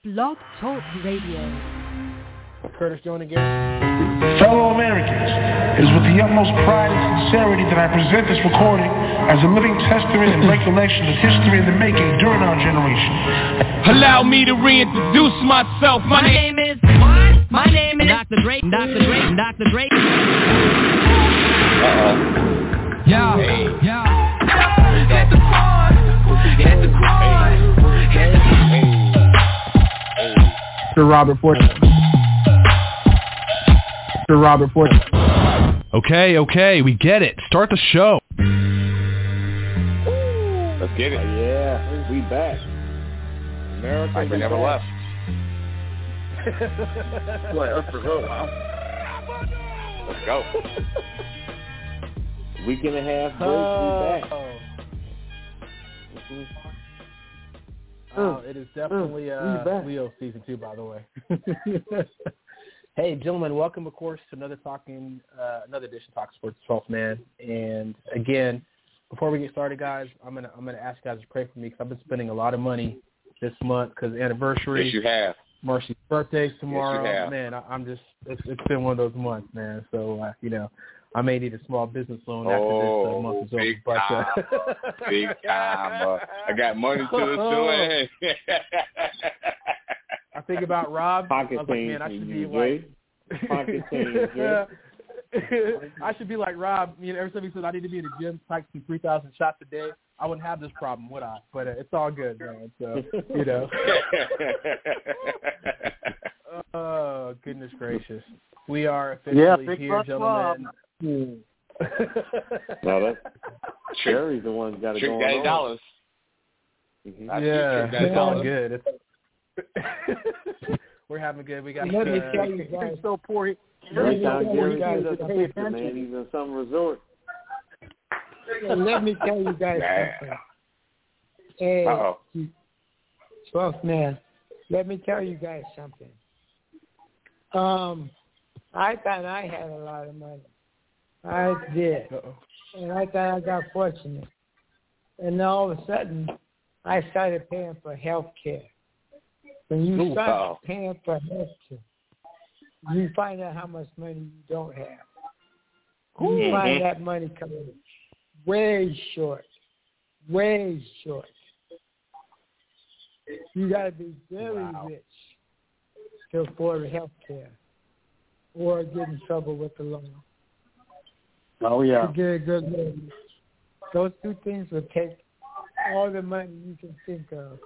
Blog Talk Radio. Curtis Jones again. Fellow Americans, it is with the utmost pride and sincerity that I present this recording as a living testament and recollection of history in the making during our generation. Allow me to reintroduce myself. My name is Dr. Dre. Dr. Dre. Yeah. Hit the chord. Robert Ford. Okay, we get it. Start the show. Let's get it. Yeah, we back. America, like we never left. Like us for real, huh? Let's go. Week and a half break, we back. It is definitely Leo season 2, by the way. Hey, gentlemen, welcome, of course, to another edition of Talk Sports 12th Man. And again, before we get started, guys, I'm gonna ask you guys to pray for me because I've been spending a lot of money this month because anniversary. Yes, you have. Marcy's birthday's tomorrow. Yes, you have. Man, I'm just it's been one of those months, man. So I may need a small business loan after this month is over. Big time. Big time. I got money to it. I think about Rob. Pocket I was like, man, I should be like pocket change. I should be like Rob. Every time he said I need to be in the gym, practicing 3,000 shots a day, I wouldn't have this problem, would I? But it's all good, man. So Oh, goodness gracious. We are officially here, gentlemen. Now that's Sherry's the one got to go on. $6 Yeah, it's all good. We're having good. We got. Let me tell you guys, so poor. Every time Gary guys does pay a man, he's in some resort. Let me tell you guys something. Hey, 12th man, let me tell you guys something. I thought I had a lot of money. I did. And I thought I got fortunate. And all of a sudden, I started paying for health care. When you start paying for health care, you find out how much money you don't have. You find that money coming way short. Way short. You got to be very rich to afford health care or get in trouble with the law. Oh, yeah. To get a good loan. Those two things will take all the money you can think of.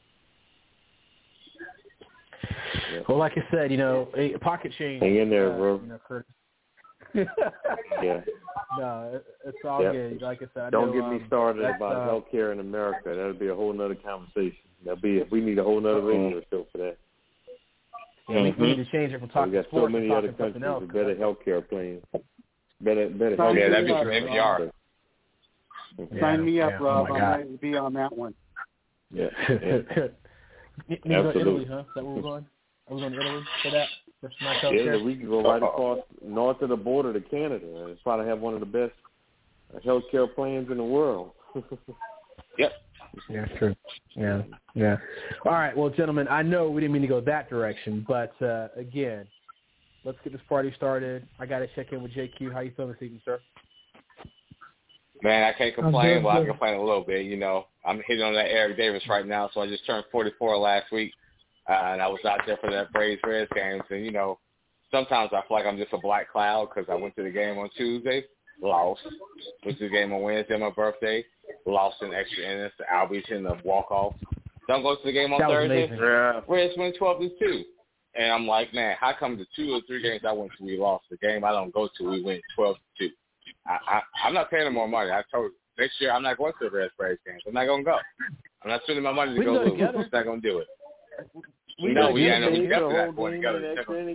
Well, like I said, a pocket change. Hang in there, bro. Curtis. Yeah. No, it's all good. Like I said, don't get me started about health care in America. That'll be a whole nother conversation. We need a whole nother radio show for that. Yeah, we need to change it from talking sports. We got so many other countries with better health care plans. Better health care. That'd be from NPR. Sign me up, Rob. I'm ready to be on that one. Yeah. Absolutely. Italy, huh? Is that where we're going? Are we going to Italy for that? Yeah, we can go right across north of the border to Canada. It's probably have one of the best health care plans in the world. Yep. Yeah, true. Yeah. All right, well, gentlemen, I know we didn't mean to go that direction, but again, let's get this party started. I got to check in with JQ. How you feeling this evening, sir? Man, I can't complain. Well, I complain a little bit. I'm hitting on that Eric Davis right now, so I just turned 44 last week. And I was out there for that Braves Reds games. And, sometimes I feel like I'm just a black cloud because I went to the game on Tuesday, lost. Went to the game on Wednesday, my birthday, lost in extra innings to Albies in the walk-off. Don't go to the game on Thursday. Reds win 12-2. And I'm like, man, how come the 2 or 3 games I went to, we lost? The game I don't go to, we win 12-2. I'm not paying them more money. I told next year I'm not going to the Reds Braves games. I'm not going to go. I'm not spending my money to go lose. I'm just not going to do it. We definitely not going together.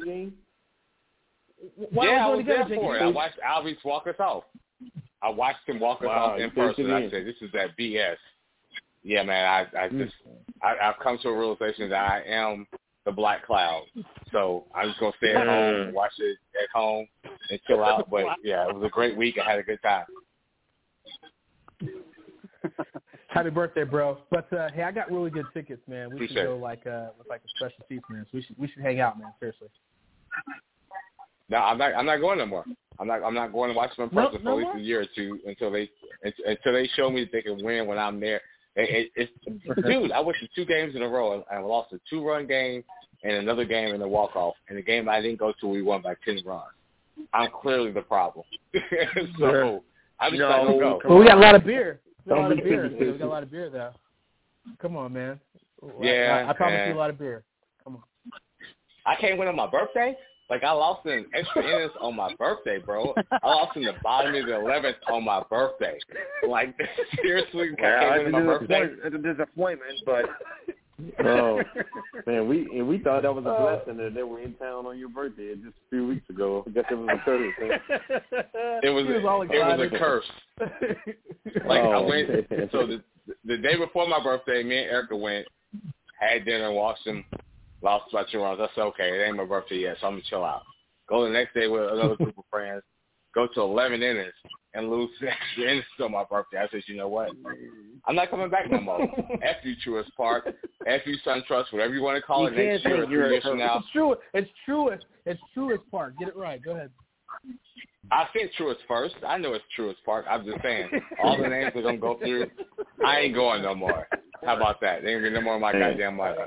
Yeah, I was there for it. I watched Albies walk us off. I watched him walk us off in person. I said, this is that BS. Yeah, man, I've come to a realization that I am the black cloud. So I'm just going to stay at home and watch it at home and chill out. But, yeah, it was a great week. I had a good time. Happy birthday, bro. But hey, I got really good tickets, man. We Appreciate should go with a special seats, man. So we should hang out, man. Seriously. No, I'm not going no more. I'm not going to watch them in person for at least a year or two until they show me that they can win when I'm there. Dude, I went to 2 games in a row and I lost a 2-run game and another game in a walk-off. And the game I didn't go to, we won by 10 runs. I'm clearly the problem. So I just not going to go. Well, we got a lot of beer. We got a lot of beer, though. Come on, man. Yeah. I promise you a lot of beer. Come on. I can't win on my birthday? Like, I lost in extra innings on my birthday, bro. I lost in the bottom of the 11th on my birthday. Like, seriously, I can't win on my birthday? It's a disappointment, but... Oh, man, we thought that was a blessing that they were in town on your birthday just a few weeks ago. I guess it was a curse. It was a curse. Like, I went, so the day before my birthday, me and Erica went, had dinner, watched them, lost by 2 runs. I said, okay, it ain't my birthday yet, so I'm going to chill out. Go the next day with another group of friends, go to 11 innings, and lose extra innings on my birthday. I said, you know what? I'm not coming back no more. F you, Truist Park. F you, SunTrust, whatever you want to call it next year or 3 years from now. It's Truist Park. Get it right. Go ahead. I said Truist first. I know it's Truist Park. I'm just saying, all the names we're going to go through, I ain't going no more. How about that? They ain't going to get no more of my goddamn money.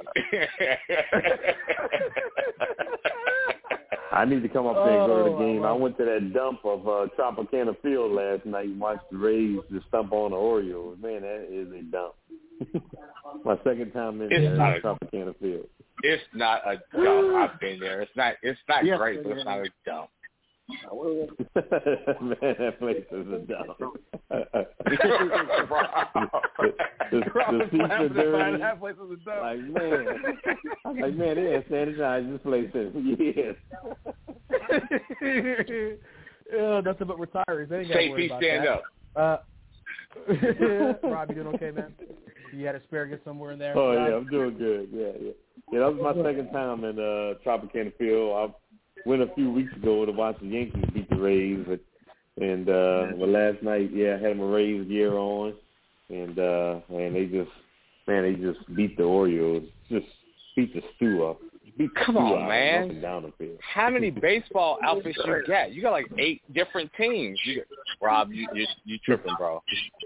I need to come up there and go to the game. I went to that dump of Tropicana Field last night and watched the Rays just stump on the Orioles. Man, that is a dump. My second time in there, Tropicana Field. It's not a dump. I've been there. It's not great, but it's not a dump. Man, that place is a dump. The seats are dirty. That place is a dump. Like, man, they ain't sanitized this place in years. Nothing but retirees. They ain't got to worry about stand that. up. Rob, you doing okay, man? You had asparagus somewhere in there? Oh, yeah, I'm doing good. Yeah, that was my second time in Tropicana Field. I went a few weeks ago to watch the Yankees beat the Rays, but last night, I had my Rays gear on, and they just beat the Orioles, just beat the stew up. Come on, man! Up and down the field. How many baseball outfits you got? You got like 8 different teams. Rob, you tripping, bro?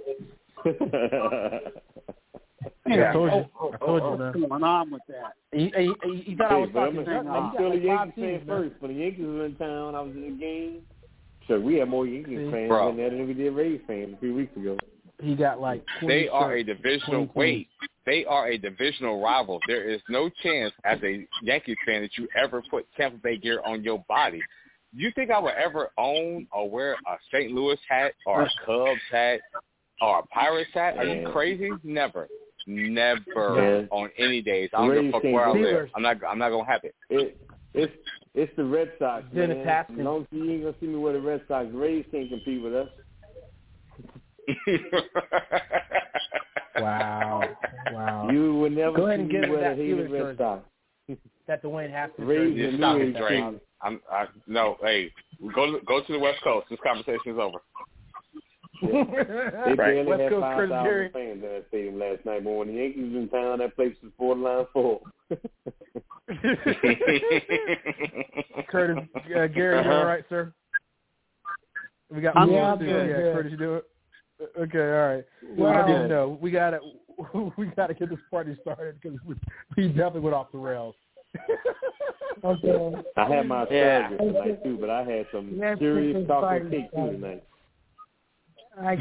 Yeah, I told you, man. What's going on with that? You thought I was talking I'm still a Yankees fan first. When the Yankees were in town, I was in the game. So we had more Yankees fans in there than we did Rays fans a few weeks ago. He got like 20 They are a divisional They are a divisional rival. There is no chance as a Yankees fan that you ever put Tampa Bay gear on your body. You think I would ever own or wear a St. Louis hat or a Cubs hat or a Pirates hat? Are you crazy? Never on any days. I don't give a fuck where I live. I'm not gonna have it. It's the Red Sox, man. As long as you ain't gonna see me wear the Red Sox, Rays can't compete with us. Wow. You would never go ahead and see get me wear that the Steelers Red Sox. That Dwayne Haskins Rays jersey. Stop it, Drake. No, hey, go to the West Coast. This conversation is over. Yeah. They barely West had Coast 5,000 fans in that stadium last night, but when the Yankees was in town, that place was borderline full. Curtis, Gary, you all right, sir? We got Curtis, you do it. Okay, all right. Well, I didn't know. We gotta get this party started because we definitely went off the rails. Okay. I had my asparagus tonight too, but I had some serious chocolate cake too tonight. I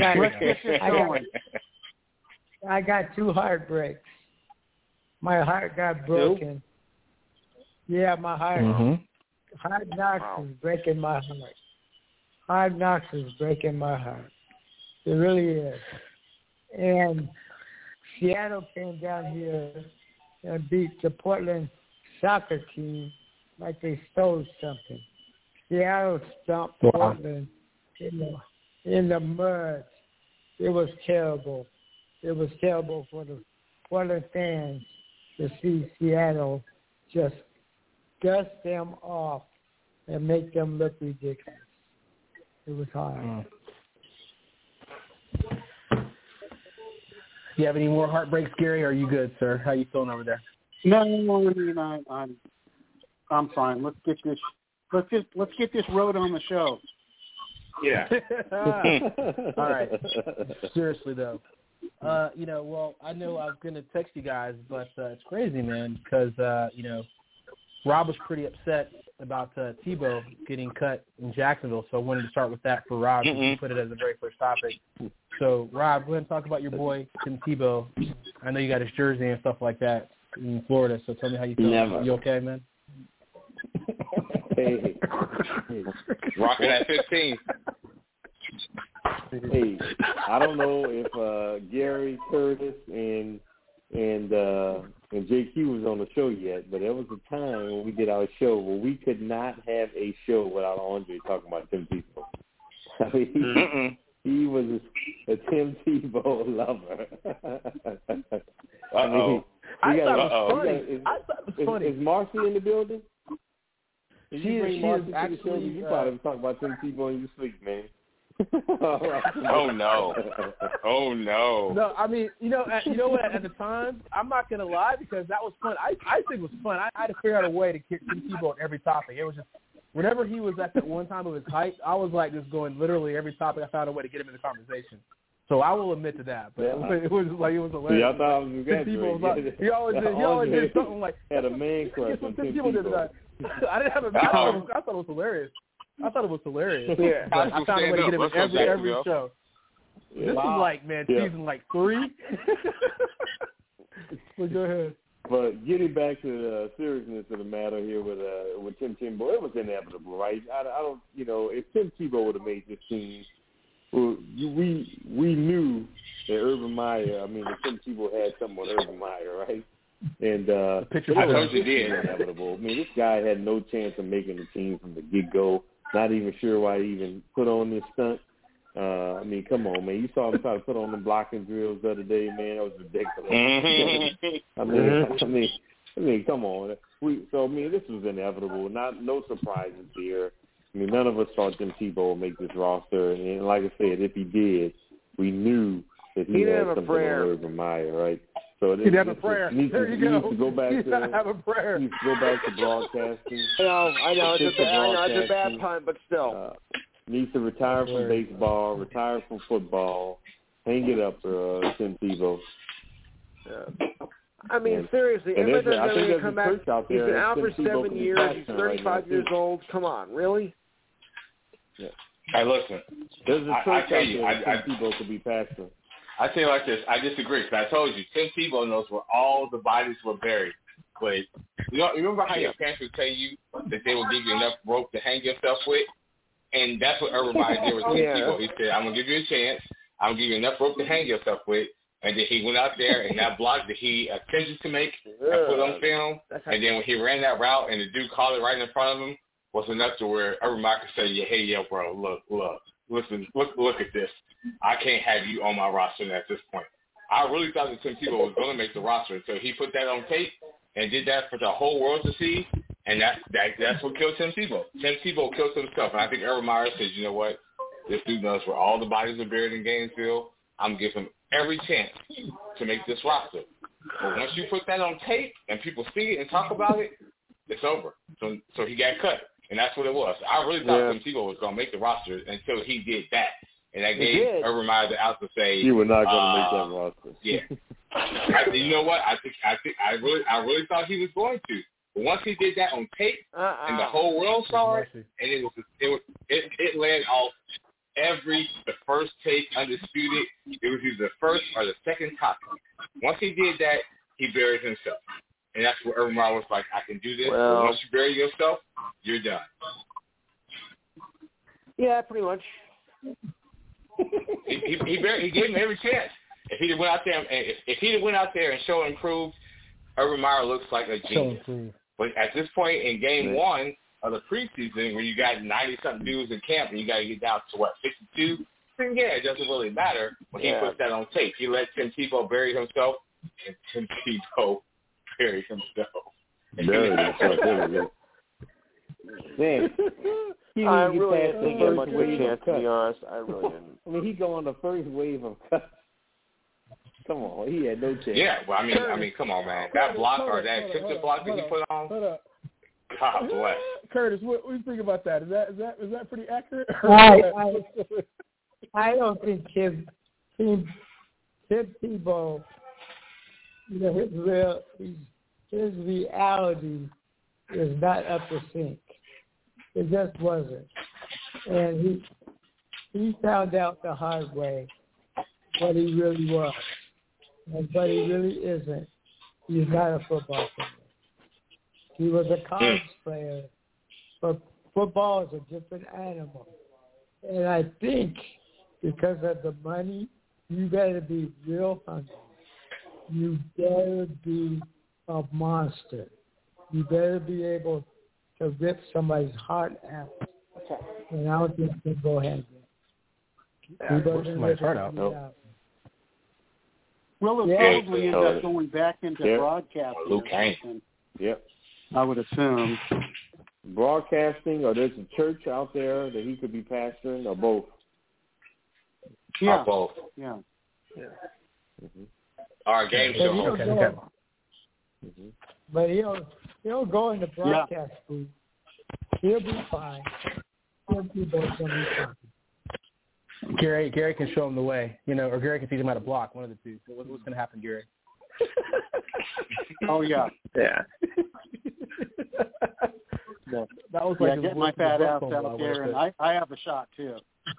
got 2 heartbreaks. My heart got broken. Yeah, my heart. Hard Knocks is breaking my heart. Hard Knocks is breaking my heart. It really is. And Seattle came down here and beat the Portland soccer team like they stole something. Seattle stomped Portland in the mud. It was terrible. It was terrible for the Portland fans to see Seattle just dust them off and make them look ridiculous. It was hard. You have any more heartbreaks, Gary? Or are you good, sir? How you feeling over there? No, I mean, I'm fine. Let's get this road on the show. Yeah. All right. Seriously though, well, I know I was gonna text you guys, but it's crazy, man, because Rob was pretty upset about Tebow getting cut in Jacksonville, so I wanted to start with that for Rob. You put it as the very first topic. So, Rob, go ahead and talk about your boy, Tim Tebow. I know you got his jersey and stuff like that in Florida, so tell me how you feel. Never. You okay, man? Hey. Rocking at 15. Hey, I don't know if Gary, Curtis, and JQ was on the show yet, but there was a time when we did our show where we could not have a show without Andre talking about Tim Tebow. I mean, he was a Tim Tebow lover. I thought it was funny. Is Marcy in the building? She is actually. You probably talk about Tim Tebow in your sleep, man. Oh no! Oh no! No, I mean, you know what? At the time, I'm not gonna lie because that was fun. I think it was fun. I had to figure out a way to get Tim Tebow on every topic. It was just whenever he was at that one time of his height, I was like just going literally every topic. I found a way to get him in the conversation. So I will admit to that. But it was hilarious. See, I thought I was Tim Tebow was like, he always did something like had a man crush on Tim Tebow. I didn't have a man crush. I thought it was hilarious. Yeah, I found a way to get him in every show. Yeah. This is like, man, season like 3. Well, go ahead. But getting back to the seriousness of the matter here with Tim Tebow, it was inevitable, right? I don't, if Tim Tebow would have made this team, well, we knew that Urban Meyer. I mean, that Tim Tebow had something with Urban Meyer, right? And I told you did. Inevitable. I mean, this guy had no chance of making the team from the get-go. Not even sure why he even put on this stunt. I mean, come on, man. You saw him try to put on the blocking drills the other day, man. That was ridiculous. I mean, come on. This was inevitable. No surprises here. I mean, none of us thought Tim Tebow would make this roster. And like I said, if he did, we knew that he had something on Urban Meyer, right? So he'd have a prayer. There you go. To go back to have a prayer. Needs to go back to broadcasting. I know. It's a bad pun, but still. Needs to retire from baseball, retire from football, hang it up, Tim Tebow. I mean, seriously, every time he's going to come back, he's been out for 7 years. He's 35 years old. Come on, really? Yeah. Hey, listen. There's a church out there that Tim Tebow could be pastor. I tell you like this, I disagree. Because I told you, Tim Tebow knows where all the bodies were buried. But you remember how your parents would tell you that they would give you enough rope to hang yourself with? And that's what everybody did with Tim Tebow. He said, I'm going to give you a chance. I'm going to give you enough rope to hang yourself with. And then he went out there, and that block that he attempted to make and put on film, and then when he ran that route and the dude called it right in front of him, was enough to where everybody could say, hey, bro, look, listen, look at this. I can't have you on my roster at this point. I really thought that Tim Tebow was going to make the roster until he put that on tape and did that for the whole world to see, and that's what killed Tim Tebow. Tim Tebow killed himself, and I think Urban Meyer says, you know what, this dude knows where all the bodies are buried in Gainesville. I'm giving him every chance to make this roster. But once you put that on tape and people see it and talk about it, it's over. So he got cut, and that's what it was. I really thought Tim Tebow was going to make the roster until he did that. And that gave Urban Meyer the out to say you were not going to make that roster. Yeah, you know what? I really thought he was going to. But once he did that on tape, and the whole world saw it, and it led off the first take undisputed. It was either the first or the second topic. Once he did that, he buried himself, and that's where Urban Meyer was like, I can do this. Well, but once you bury yourself, you're done. Yeah, pretty much. He gave him every chance. If he'd went out there and showed and proved, Urban Meyer looks like a genius. But at this point in game one of the preseason, when you got 90-something dudes in camp and you got to get down to 52, then it doesn't really matter when he puts that on tape. He let Tim Tebow bury himself, and Tim Tebow buried himself. Man. I really didn't get much of a chance, to be honest. I really didn't. I mean, he go on the first wave of cuts. Come on, he had no chance. Yeah, well, I mean, come on, man. That block or that assistant block that he put on. Hold up. God bless. Curtis, what do you think about that? Is that pretty accurate? I don't think Tim Tebow, his reality is not up to sync. It just wasn't, and he found out the hard way what he really was, and what he really isn't. He's not a football player. He was a college player, but football is a different animal. And I think because of the money, you better be real hungry. You better be a monster. You better be able to rip somebody's heart out. And I don't think Tebow has that. Rip somebody's heart out. Well, he'll probably end up going back into broadcasting. Luke Kane. Yep. I would assume. Broadcasting, or there's a church out there that he could be pastoring, or both. Yeah. Or both. Yeah. Mm-hmm. Our game show. Okay. But he'll go in the broadcast booth. He'll be fine. Gary can show him the way, or Gary can teach him how to block. One of the two. So what's going to happen, Gary? Oh yeah. Yeah. That was like get my fat ass out there, and I have a shot too.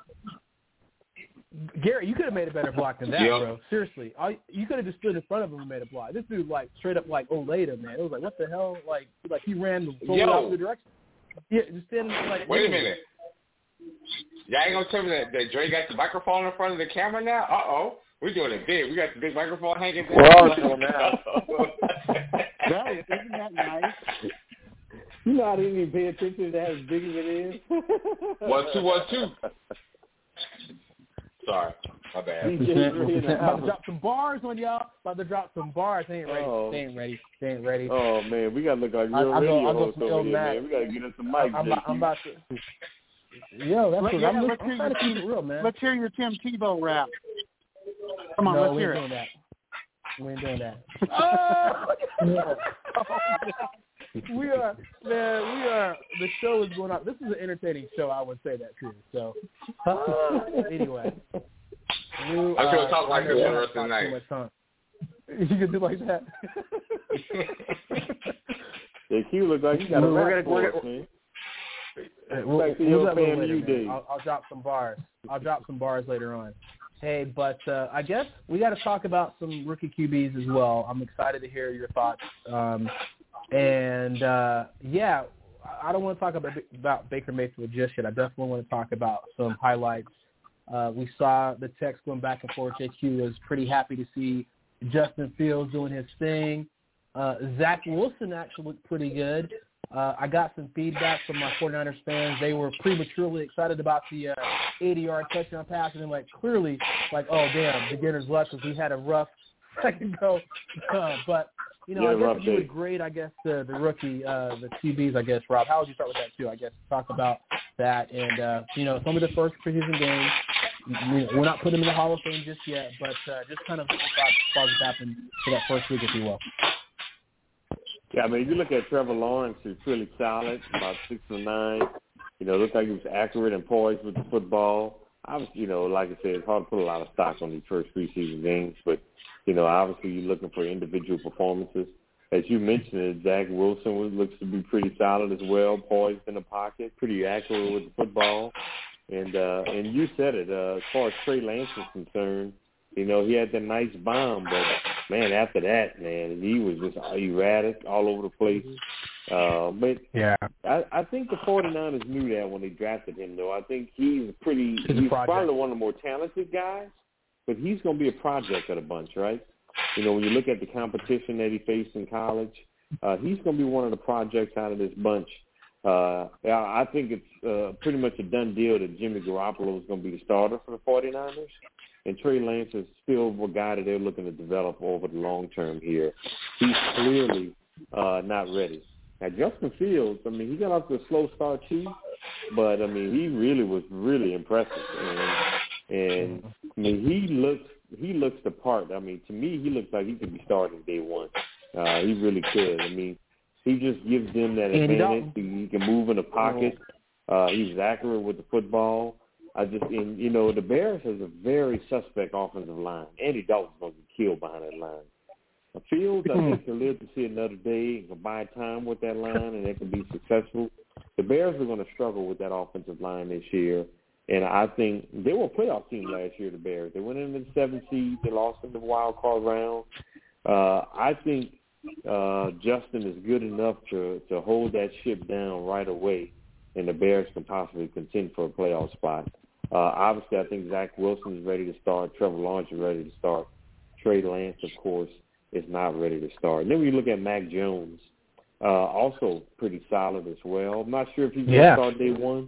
Gary, you could have made a better block than that, bro. Seriously, you could have just stood in front of him and made a block. This dude, straight up Oleda, man. It was like, what the hell? Like he ran the full opposite direction. Yeah, just standing Wait a minute. Y'all ain't gonna tell me that Dre got the microphone in front of the camera now? Uh-oh. We're doing it big. We got the big microphone hanging down. We're all doing now. Isn't that nice? You know I didn't even pay attention to that as big as it is. 1, 2, 1, 2. Sorry, my bad. About to drop some bars on y'all. They ain't ready. Oh man, we gotta look like real radio hosts over here, man. We gotta get us some mics. I'm about to. Yo, that's what I'm trying to keep it real, man. Let's hear your Tim Tebow rap. Come on, let's hear it. We ain't doing that. Oh! We are. The show is going on. This is an entertaining show. I would say that too. So, anyway, I'm gonna talk like this the rest of the night. You can do like that. Yeah, Q looks like you got a rap for us, man. I'll drop some bars later on. Hey, but I guess we got to talk about some rookie QBs as well. I'm excited to hear your thoughts. I don't want to talk about Baker Mayfield just yet. I definitely want to talk about some highlights. We saw the text going back and forth. JQ was pretty happy to see Justin Fields doing his thing. Zach Wilson actually looked pretty good. I got some feedback from my 49ers fans. They were prematurely excited about the 80-yard touchdown pass, and then clearly, oh, damn, beginner's luck because we had a rough second go. But, I guess you would grade, the rookie, the QBs, I guess, Rob. How would you start with that, too? I guess talk about that. And, some of the first preseason games, we're not putting them in the Hall of Fame just yet, but just kind of thoughts happened for that first week, if you will. Yeah, if you look at Trevor Lawrence, he's really solid, about 6'9". Looks like he was accurate and poised with the football. Obviously, like I said, it's hard to put a lot of stock on these first preseason games, but, obviously you're looking for individual performances. As you mentioned, Zach Wilson looks to be pretty solid as well, poised in the pocket, pretty accurate with the football. And you said it, as far as Trey Lance is concerned, he had that nice bomb, but, man, after that, man, he was just erratic all over the place. But yeah, I think the 49ers knew that when they drafted him, though. I think he's probably one of the more talented guys, but he's going to be a project of the bunch, right? When you look at the competition that he faced in college, he's going to be one of the projects out of this bunch. I think it's pretty much a done deal that Jimmy Garoppolo is going to be the starter for the 49ers. And Trey Lance is still a guy that they're looking to develop over the long term here. He's clearly not ready. Now, Justin Fields, he got off to a slow start too, but, he really was really impressive. And he looked he looks the part. I mean, to me, he looks like he could be starting day one. He really could. I mean, he just gives them that advantage. He can move in the pocket. He's accurate with the football. The Bears has a very suspect offensive line. Andy Dalton's going to get killed behind that line. Fields, I think, can live to see another day and can buy time with that line, and they can be successful. The Bears are going to struggle with that offensive line this year, and I think they were a playoff team last year, the Bears. They went into the 7th seed. They lost in the wild card round. I think Justin is good enough to hold that ship down right away, and the Bears can possibly contend for a playoff spot. Obviously, I think Zach Wilson is ready to start. Trevor Lawrence is ready to start. Trey Lance, of course, is not ready to start. And then when you look at Mac Jones, also pretty solid as well. I'm not sure if he's going to start day one.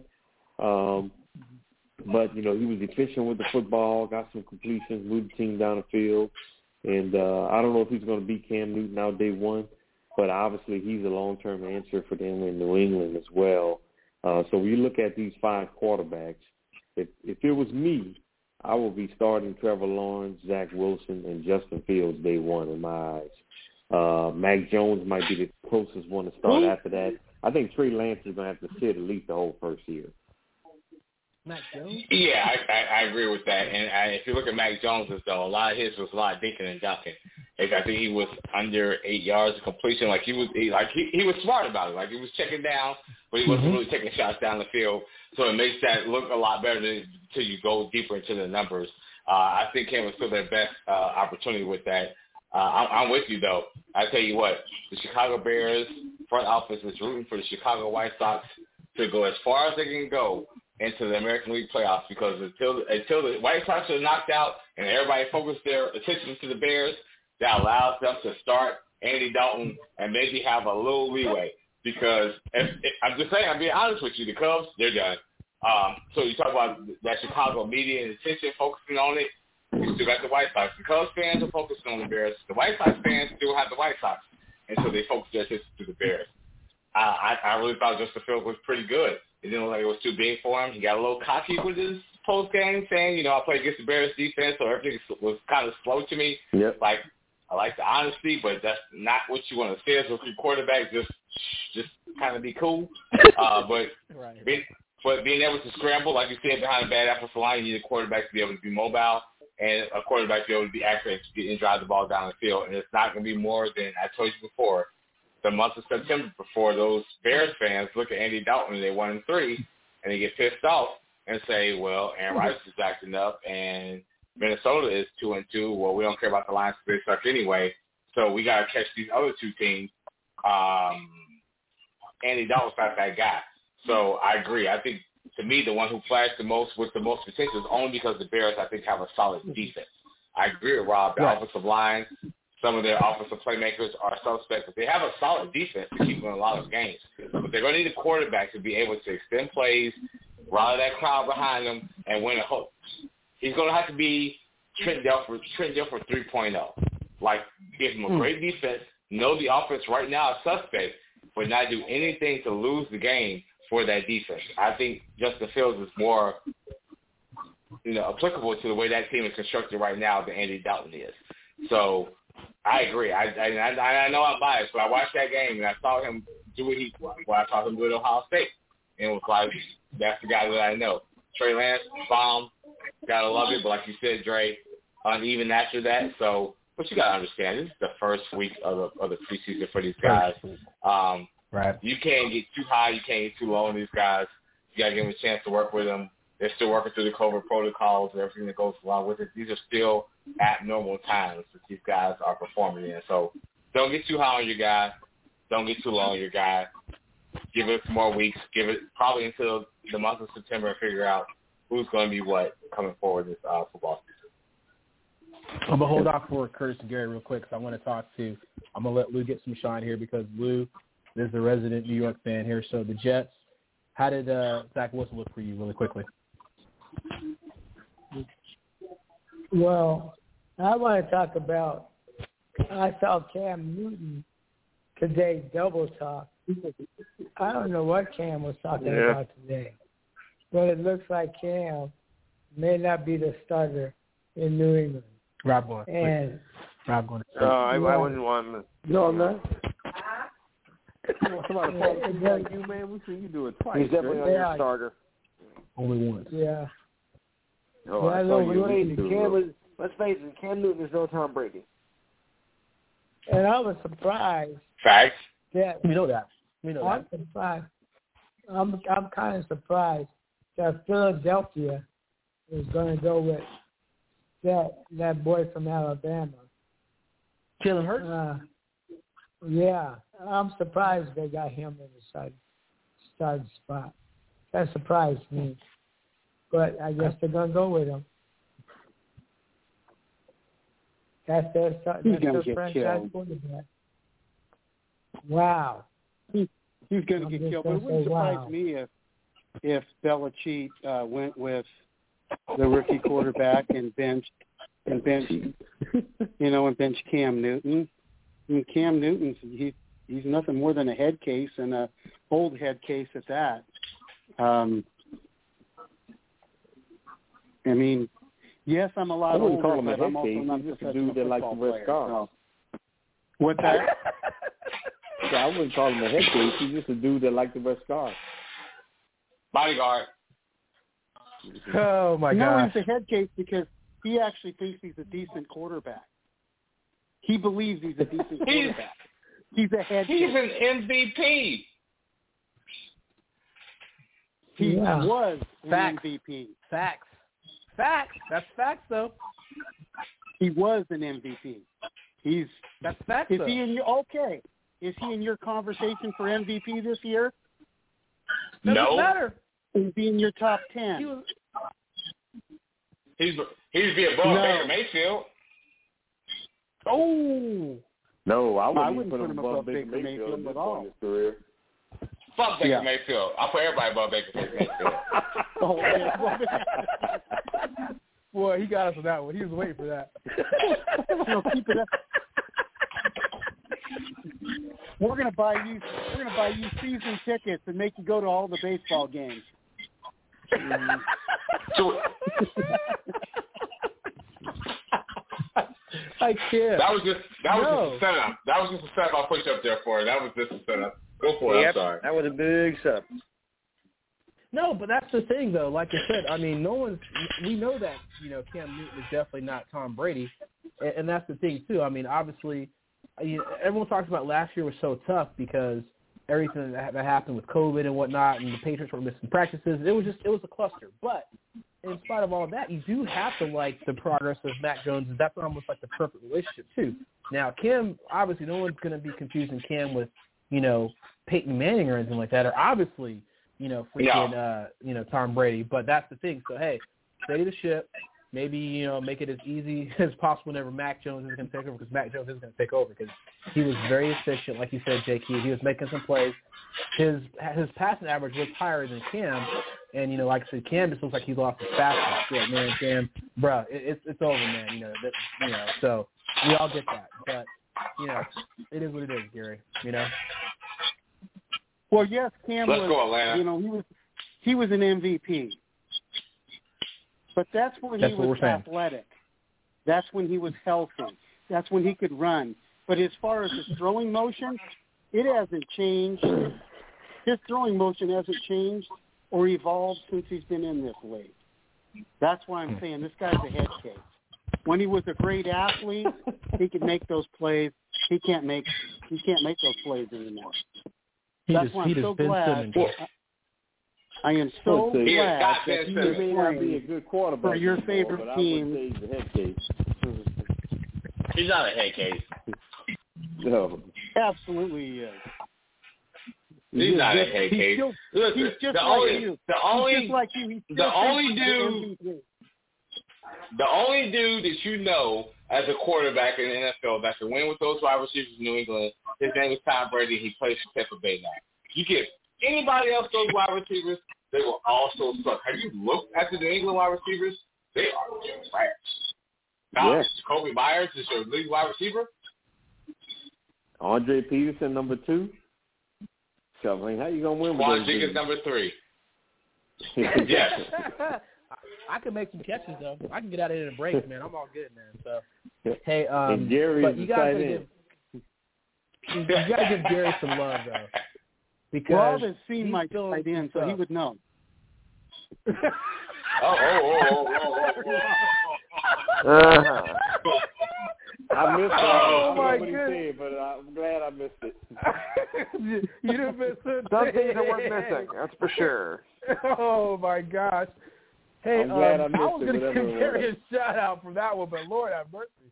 But, he was efficient with the football, got some completions, moved the team down the field. And I don't know if he's going to beat Cam Newton out day one, but obviously he's a long-term answer for them in New England as well. So when you look at these 5 quarterbacks, if it was me, I would be starting Trevor Lawrence, Zach Wilson, and Justin Fields day one in my eyes. Mac Jones might be the closest one to start after that. I think Trey Lance is going to have to sit at least the whole first year. Mac Jones? Yeah, I agree with that. And if you look at Mac Jones, though, a lot of his was a lot of dinking and dunking. I think he was under 8 yards of completion. He was smart about it. He was checking down, but he wasn't really taking shots down the field. So it makes that look a lot better until you go deeper into the numbers. I think Cam was still their best opportunity with that. I'm with you, though. I tell you what, the Chicago Bears front office is rooting for the Chicago White Sox to go as far as they can go into the American League playoffs, because until the White Sox are knocked out and everybody focus their attention to the Bears, that allows them to start Andy Dalton and maybe have a little leeway. Because I'm just saying, I'm being honest with you, the Cubs, they're done. So you talk about that Chicago media and attention focusing on it. You still got the White Sox. The Cubs fans are focusing on the Bears. The White Sox fans still have the White Sox, and so they focus their attention to the Bears. I really thought Justin Fields was pretty good. It didn't look like it was too big for him. He got a little cocky with his post game, saying, I played against the Bears defense, so everything was kind of slow to me. Yep. I like the honesty, but that's not what you want to say as a rookie quarterback. Just kind of be cool. But being able to scramble, like you said, behind a bad offensive line, you need a quarterback to be able to be mobile and a quarterback to be able to be accurate and drive the ball down the field. And it's not going to be more than, I told you before, the month of September before those Bears fans look at Andy Dalton and they 1-3, and they get pissed off and say, well, Aaron Rodgers is acting up and Minnesota is 2-2. Well, we don't care about the Lions because they suck anyway. So we got to catch these other two teams. Andy Dalton's not that guy. So I agree. I think, to me, the one who flashed the most with the most potential is only because the Bears, I think, have a solid defense. I agree with Rob. The offensive line, some of their offensive playmakers are suspect, but they have a solid defense to keep winning a lot of games. But they're going to need a quarterback to be able to extend plays, rally that crowd behind them, and win a hope. He's going to have to be Trent Dilfer 3.0. Give him a great defense, know the offense right now is suspect, but not do anything to lose the game for that defense. I think Justin Fields is more, applicable to the way that team is constructed right now than Andy Dalton is. So I agree. I know I'm biased, but I watched that game and I saw him do what I saw him do at Ohio State, and it was like, that's the guy that I know. Trey Lance, bomb, gotta love it, but like you said, Dre, uneven after that. So, but you gotta understand, this is the first week of the preseason for these guys. Right. You can't get too high, you can't get too low on these guys. You gotta give them a chance to work with them. They're still working through the COVID protocols and everything that goes along with it. These are still abnormal times that these guys are performing in. So don't get too high on your guy. Don't get too low on your guy. Give it some more weeks. Give it probably until the month of September and figure out who's going to be what coming forward this football season. I'm going to hold off for Curtis and Gary real quick because I want to I'm going to let Lou get some shine here because Lou is the resident New York fan here. So the Jets, how did Zach Wilson look for you really quickly? Well, I want to talk about, I saw Cam Newton today double talk. I don't know what Cam was talking about today, but it looks like Cam may not be the starter in New England. Rob going. And Rob going. I wouldn't want him. No, I'm not. Somebody like you, man. We seen you do it twice. He's definitely on your starter. Only once. Yeah. Oh, I know let's face it, Cam Newton is no Tom Brady. And I was surprised. Facts. That We know that. I'm surprised. I'm kind of surprised that Philadelphia is going to go with that boy from Alabama. Jalen Hurts? Yeah. I'm surprised they got him in the starting spot. That surprised me. But I guess they're going to go with him. That's their franchise quarterback. Wow. He's going to get killed. But it wouldn't surprise me if Belichick went with the rookie quarterback and benched Cam Newton. I mean, Cam Newton's he's nothing more than a head case, and a old head case at that. I mean, yes, I'm a lot older, call him but I'm also not just a dude that likes to wear scarves. No. What's that? Yeah, I wouldn't call him a head case. He's just a dude that likes to wear scarves. Bodyguard. Oh, my God. No, he's a head case because he actually thinks he's a decent quarterback. He believes he's a decent quarterback. He's a head case. He's an MVP. He was an MVP. Facts. That's facts, though. He was an MVP. That's facts, Is though. he in your Is he in your conversation for MVP this year? Doesn't matter. Is he in your top 10? He'd be above Baker Mayfield. Oh. No, I wouldn't put him above Baker Mayfield at all. In his career. Fuck Baker Mayfield. I'll put everybody above Baker Mayfield. Boy, he got us on that one. He was waiting for that. Keep it up. We're gonna buy you season tickets and make you go to all the baseball games. I can't. That was just a setup. That was just a setup I put you up there for. That was just a setup. Go for it. I'm sorry. That was a big setup. No, but that's the thing, though. Like I said, I mean, we know that, Cam Newton is definitely not Tom Brady, and that's the thing, too. I mean, obviously, everyone talks about last year was so tough because everything that happened with COVID and whatnot, and the Patriots were missing practices. It was a cluster. But in spite of all that, you do have to like the progress of Mac Jones. That's almost like the perfect relationship, too. Now, Cam, obviously, no one's going to be confusing Cam with, Peyton Manning or anything like that, or obviously, Tom Brady. But that's the thing. So, hey, steady the ship. Maybe, make it as easy as possible whenever Mac Jones is going to take over, because Mac Jones is going to take over because he was very efficient, like you said, J.Q. He was making some plays. His passing average was higher than Cam, and, like I said, Cam just looks like he lost his fastness. Yeah, man, Cam, bro, it's over, man. So we all get that. But, it is what it is, Gary, Well, yes, Cam Let's go, Atlanta. he was an MVP. But that's when he was athletic. That's when he was healthy. That's when he could run. But as far as his throwing motion, it hasn't changed. His throwing motion hasn't changed or evolved since he's been in this league. That's why I'm saying this guy's a head case. When he was a great athlete, he could make those plays. He can't make those plays anymore. That's why I'm so glad. I am so glad that he is playing a good quarterback for your favorite team. He's a head case. He's not a head case. No. Absolutely he is. He's not a head case. He's just like you. The only dude that as a quarterback in the NFL that can win with those wide receivers in New England, his name is Tom Brady. He plays for Tampa Bay now. You get anybody else those wide receivers, they will also suck. Have you looked at the New England wide receivers? They are trash. Now, Jacoby Myers is your lead wide receiver. Andre Peterson, number 2. So, how you gonna win with Juan those Jenkins, dudes? number 3. Yes. I can make some catches though. I can get out of here in a break, man. I'm all good, man. So hey, and Gary, but you guys gotta give Gary some love though, because Rob has seen my tight end, so he would know. I missed what he said, but I'm glad I missed it. You didn't miss it. Some things are worth missing, that's for sure. Oh my gosh. Hey, I'm glad I was going to give Gary a shout out for that one, but Lord have mercy.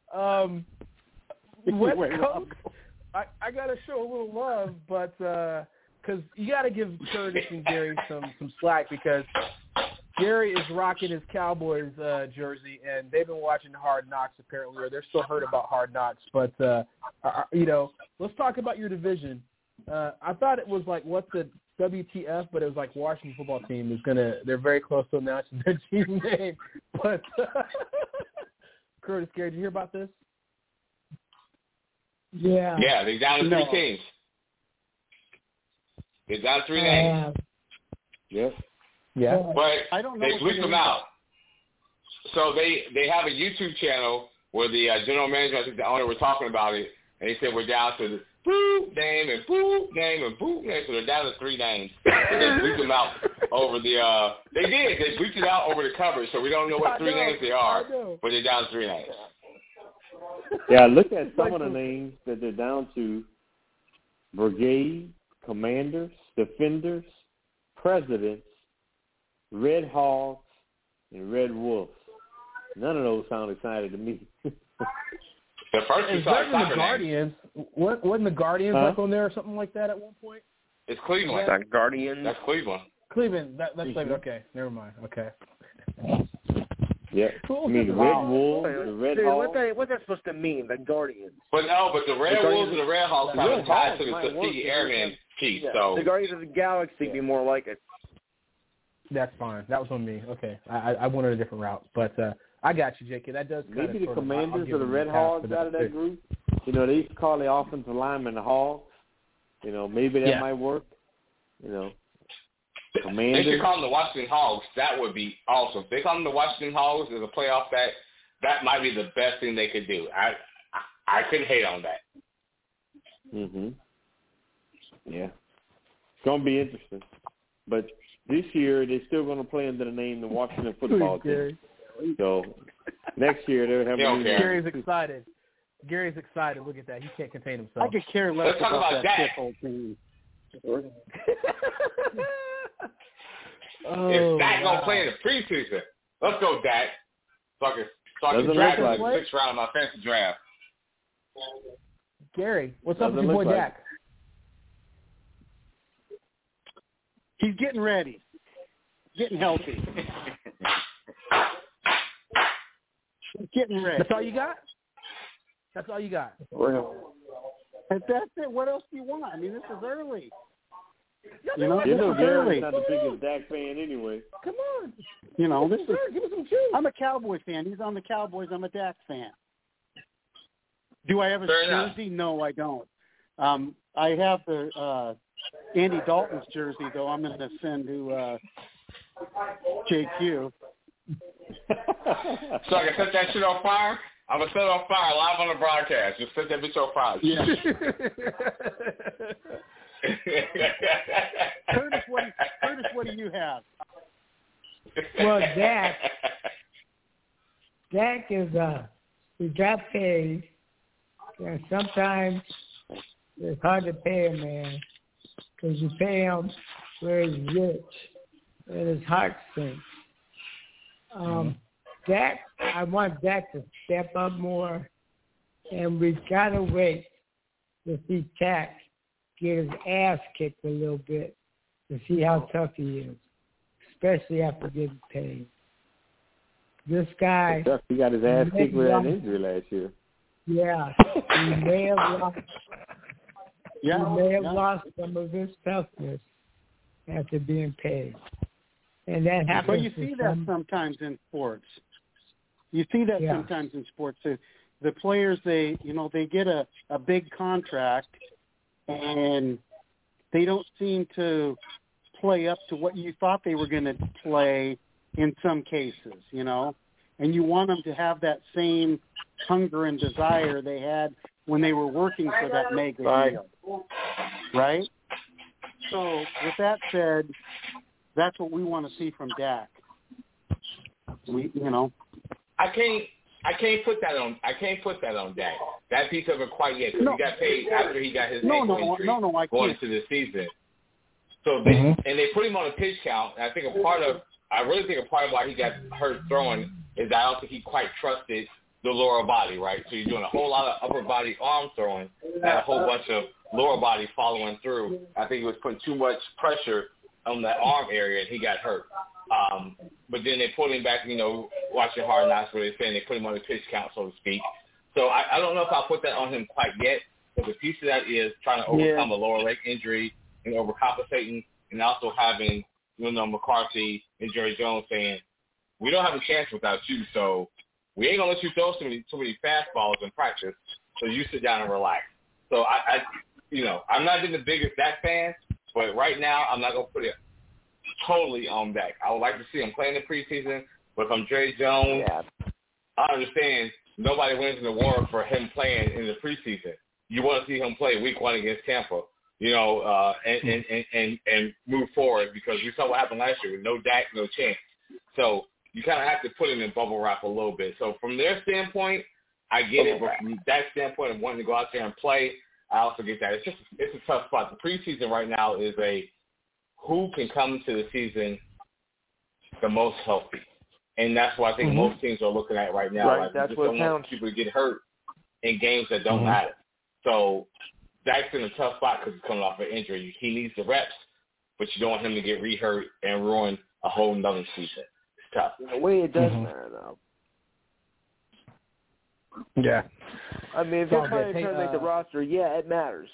West Coast, I got to show a little love, but because you got to give Curtis and Gary some slack, because Gary is rocking his Cowboys jersey, and they've been watching Hard Knocks apparently, or they're still heard about Hard Knocks. But let's talk about your division. I thought it was like what's the WTF, but it was like Washington football team they're very close to announcing their team name. But Curtis, Gary, did you hear about this? Yeah. Yeah, they're down to 3 teams. They're down to 3 names. Yep. Yeah. But I don't know they bleeped them out. So they have a YouTube channel where the general manager, I think the owner, was talking about it, and he said we're down to the boop name and boop name and boop name. So they're down to 3 names. So they bleeped them out over the they bleeped it out over the coverage, so we don't know what 3 names they are, but they're down to 3 names. Yeah, look at some of the names that they're down to: Brigade, Commanders, Defenders, Presidents, Red Hogs, and Red Wolves. None of those sound exciting to me. The first two the Guardians. Wasn't the Guardians like on there or something like that at one point? It's Cleveland. That Guardians. That's Cleveland. Cleveland. That's Cleveland. Okay, never mind. Okay. Yeah. I mean, the Red Wolves, the Red Hogs. What's that supposed to mean, the Guardians? But the Red Wolves and the Red Hogs kind of tied to the Tuskegee Airmen Chiefs. Yeah. So the Guardians of the Galaxy be more like it. That's fine. That was on me. Okay. I wanted a different route. But I got you, JK. That does kind maybe the Commanders or the Red Hogs out of that group. They used to call the offensive linemen the Hogs. Maybe that might work. Commanders. They should call them the Washington Hogs. That would be awesome. If they call them the Washington Hogs as a playoff, that might be the best thing they could do. I couldn't hate on that. Mhm. Yeah. It's gonna be interesting, but this year they're still gonna play under the name the Washington Football Team. So next year they'll have a new name. Gary's excited. Gary's excited. Look at that. He can't contain himself. I could care less about that whole thing. Is Dak gonna play in the preseason? Let's go, Dak. So I can draft him in the 6th round of my fantasy draft. Gary, what's up with your boy Dak? He's getting ready, getting healthy. He's getting ready. That's all you got? That's all you got? That's it. What else do you want? I mean, this is early. Gary's not the biggest Dak fan anyway. Come on. This is. Give us some juice. I'm a Cowboy fan. He's on the Cowboys. I'm a Dak fan. Do I have a jersey? No, I don't. I have the Andy Dalton's jersey, though. I'm going to send to JQ. So I can set that shit on fire? I'm going to set it on fire live on the broadcast. Just set that bitch on fire. Yeah. Curtis, what do you have? Well, Dak is he got paid, and sometimes it's hard to pay a man because you pay him where he's rich and his heart sinks. Dak, I want Dak to step up more, and we've got to wait to see Dak get his ass kicked a little bit to see how tough he is, especially after getting paid. This guy... He got his ass kicked with that injury last year. Yeah, he may have lost. He may have lost some of his toughness after being paid, and that happens. But you see that sometimes in sports. You see that sometimes in sports. The players, they get a big contract, and they don't seem to play up to what you thought they were going to play in some cases, you know, and you want them to have that same hunger and desire they had when they were working for that mega deal, right? So with that said, that's what we want to see from Dak. I can't put that on Dak. That piece of it quite yet because he got paid after he got his ankle injury going into the season. So and they put him on a pitch count. And I really think a part of why he got hurt throwing is I don't think he quite trusted the lower body, right? So you're doing a whole lot of upper body arm throwing and a whole bunch of lower body following through. I think he was putting too much pressure on that arm area and he got hurt. But then they pulled him back, watching Hard Knocks where they're saying they put him on the pitch count, so to speak. So I don't know if I'll put that on him quite yet, but the piece of that is trying to overcome a lower leg injury and overcompensating and also having, McCarthy and Jerry Jones saying, we don't have a chance without you, so we ain't going to let you throw too many fastballs in practice, so you sit down and relax. So, I'm not even the biggest Dak fan, but right now I'm not going to put it totally on Dak. I would like to see him play in the preseason, but if I'm Jerry Jones, I understand nobody wins an award for him playing in the preseason. You want to see him play week 1 against Tampa, and move forward because we saw what happened last year with no Dak, no chance. So you kind of have to put him in bubble wrap a little bit. So from their standpoint, I get it, but from that standpoint of wanting to go out there and play, I also get that. It's a tough spot. The preseason right now is who can come to the season the most healthy. And that's what I think most teams are looking at right now. Right, like, that's just what don't want people to get hurt in games that don't matter. So Dak's in a tough spot because he's coming off an injury. He needs the reps, but you don't want him to get re-hurt and ruin a whole nother season. It's tough. In a way, it does matter, though. Yeah. I mean, if you're trying to make the roster, it matters.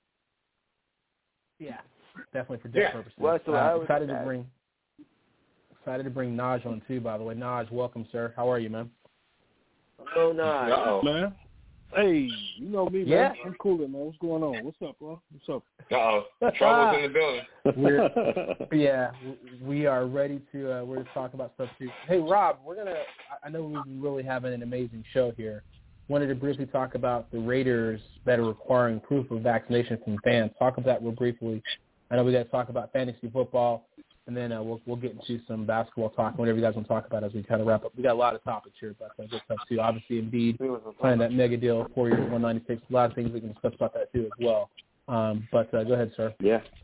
Yeah, definitely for depth purposes. Well, that's what I was excited to bring Naj on, too, by the way. Naj, welcome, sir. How are you, man? Oh, Naj. Uh-oh. Man. Hey, you know me, man. I'm cooler, man. What's going on? What's up, bro? What's up? Uh-oh. Trouble's in the building. We are ready to we're just talking about stuff, too. Hey, Rob, I know we've been really having an amazing show here. Wanted to briefly talk about the Raiders that are requiring proof of vaccination from fans. Talk about that real briefly. I know we got to talk about fantasy football, and then we'll get into some basketball talk, whatever you guys want to talk about as we kind of wrap up. We got a lot of topics here, but good stuff too. Obviously, Embiid playing that mega deal, 4 years, 196. A lot of things we can discuss about that too as well. But go ahead, sir.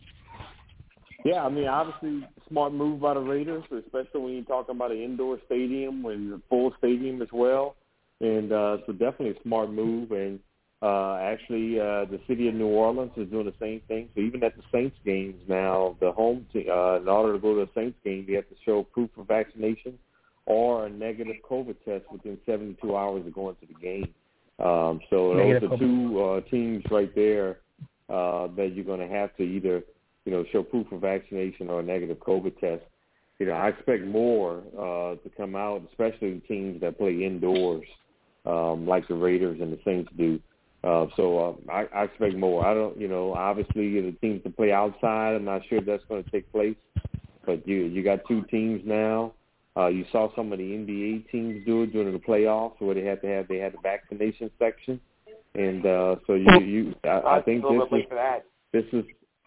Yeah, I mean, obviously, smart move by the Raiders, especially when you're talking about an indoor stadium, when you're a full stadium as well. And so definitely a smart move. And actually, the city of New Orleans is doing the same thing. So even at the Saints games now, the home team, in order to go to a Saints game, you have to show proof of vaccination or a negative COVID test within 72 hours of going to the game. So those are two teams right there that you're going to have to either, show proof of vaccination or a negative COVID test. I expect more to come out, especially the teams that play indoors, like the Raiders and the Saints do. So I expect more. I don't, obviously the teams that play outside, I'm not sure that's going to take place. But you got two teams now. You saw some of the NBA teams do it during the playoffs where they had the vaccination section. And so I think this is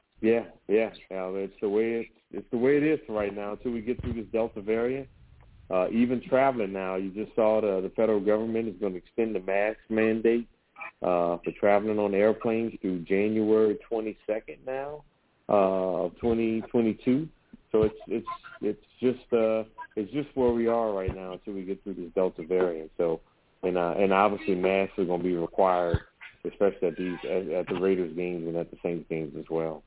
it's the way it is right now until we get through this Delta variant. Even traveling now, you just saw the federal government is going to extend the mask mandate for traveling on airplanes through January 22nd now of 2022. So it's just where we are right now until we get through this Delta variant. So and obviously masks are going to be required, especially at the Raiders games and at the Saints games as well.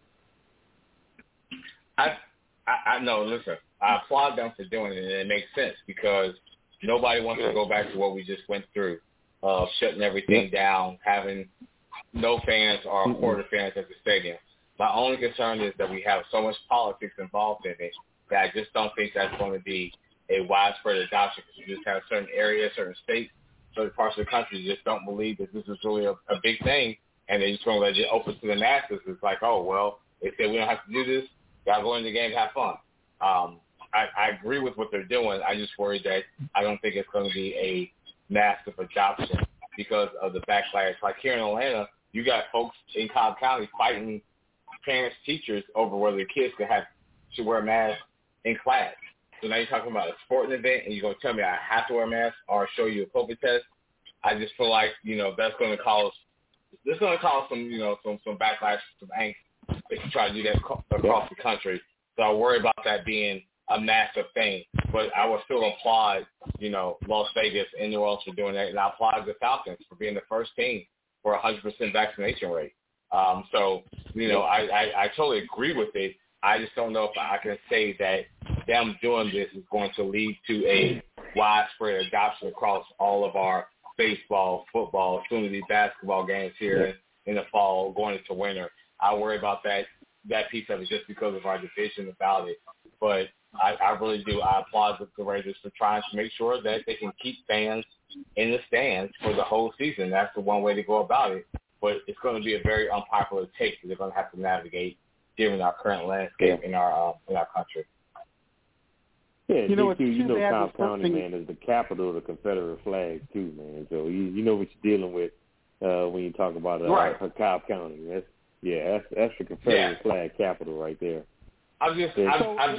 I know. Listen, I applaud them for doing it, and it makes sense because nobody wants to go back to what we just went through, shutting everything down, having no fans or a quarter fans at the stadium. My only concern is that we have so much politics involved in it that I just don't think that's going to be a widespread adoption because you just have certain areas, certain states, certain parts of the country just don't believe that this is really a big thing, and they just going to let it open to the masses. It's like, oh, well, they say we don't have to do this. Y'all go in the game, have fun. I agree with what they're doing. I just worry that I don't think it's going to be a massive adoption because of the backlash. Like here in Atlanta, you got folks in Cobb County fighting parents, teachers over whether the kids should wear masks in class. So now you're talking about a sporting event, and you're going to tell me I have to wear a mask or show you a COVID test. I just feel like that's going to cause some backlash, some angst if you try to do that across the country. So I worry about that being a massive thing. But I would still applaud, Las Vegas and New Orleans for doing that, and I applaud the Falcons for being the first team for a 100% vaccination rate. I totally agree with it. I just don't know if I can say that them doing this is going to lead to a widespread adoption across all of our baseball, football, soon-to-be basketball games here in the fall, going into winter. I worry about that piece of it just because of our division about it. But I really do. I applaud the Raiders for trying to make sure that they can keep fans in the stands for the whole season. That's the one way to go about it. But it's going to be a very unpopular take that they're going to have to navigate given our current landscape in our country. Yeah, Cobb County, man, is the capital of the Confederate flag too, man. So you know what you're dealing with when you talk about Cobb County. That's the Confederate flag capital right there. I'm just going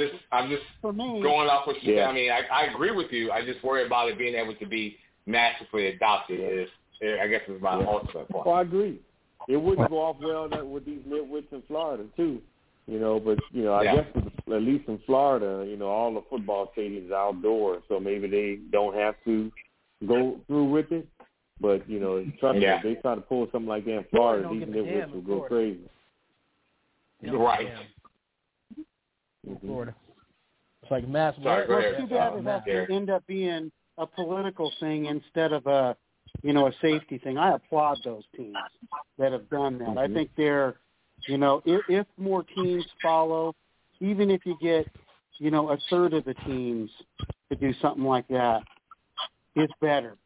off what you said. I mean, I agree with you. I just worry about it being able to be massively adopted. I guess is my ultimate point. Well, I agree. It wouldn't go off well with these nitwits in Florida too. But I guess at least in Florida, all the football stadiums are outdoors, so maybe they don't have to go through with it. But trust me, if they try to pull something like that in Florida, these nitwits will go crazy. Right. In Florida, it's like mass. Well, too bad it has to end up being a political thing instead of a safety thing. I applaud those teams that have done that. I think they're, if more teams follow, even if you get, a third of the teams to do something like that, it's better.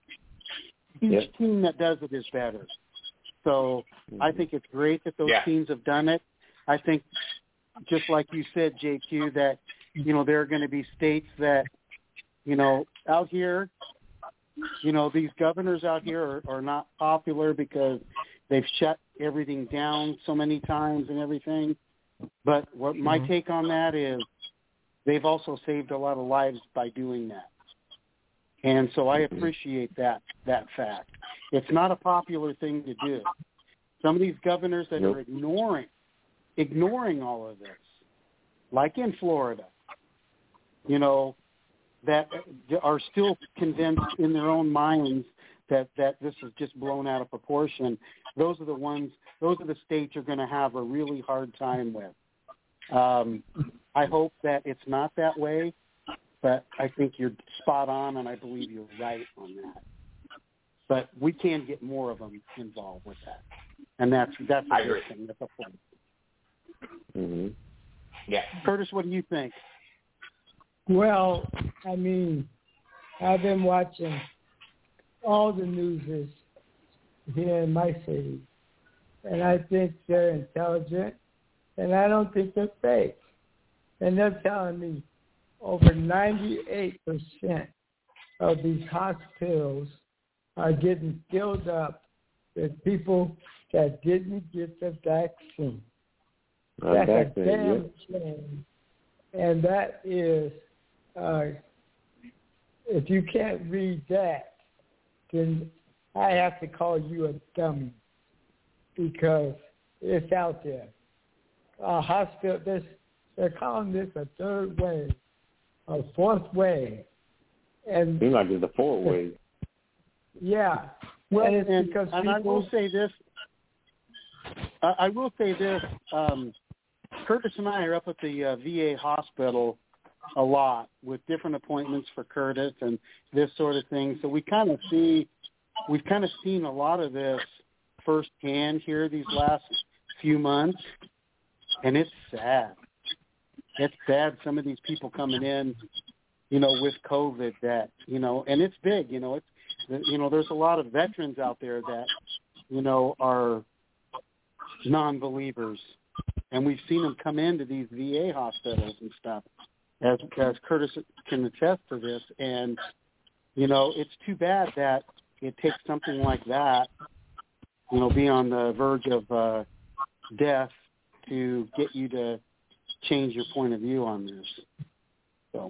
Each team that does it is better. So I think it's great that those teams have done it. I think, just like you said, JQ, that, there are going to be states that, out here, these governors out here are not popular because they've shut everything down so many times and everything. But what my take on that is they've also saved a lot of lives by doing that. And so I appreciate that fact. It's not a popular thing to do. Some of these governors that are ignoring all of this, like in Florida, that are still convinced in their own minds that this is just blown out of proportion. Those are the states you're going to have a really hard time with. I hope that it's not that way, but I think you're spot on, and I believe you're right on that. But we can get more of them involved with that, and that's a good thing. That's a point. Mm-hmm. Yeah, Curtis, what do you think? Well, I mean, I've been watching all the news here in my city, and I think they're intelligent, and I don't think they're fake. And they're telling me over 98% of these hospitals are getting filled up with people that didn't get the vaccine. That's a damn shame. And that is, if you can't read that, then I have to call you a dummy because it's out there. Hospital, they're calling this a third wave, a fourth wave. And seems like it's a fourth wave. Yeah. Well, and it's because and I will say this. Curtis and I are up at the VA hospital a lot with different appointments for Curtis and this sort of thing. So we've kind of seen a lot of this firsthand here these last few months, and it's sad. It's sad. Some of these people coming in, with COVID that, and it's big, it's, there's a lot of veterans out there that, are non-believers. And we've seen them come into these VA hospitals and stuff. as Curtis can attest to this. And, you know, it's too bad that it takes something like that, you know, be on the verge of death to get you to change your point of view on this. So.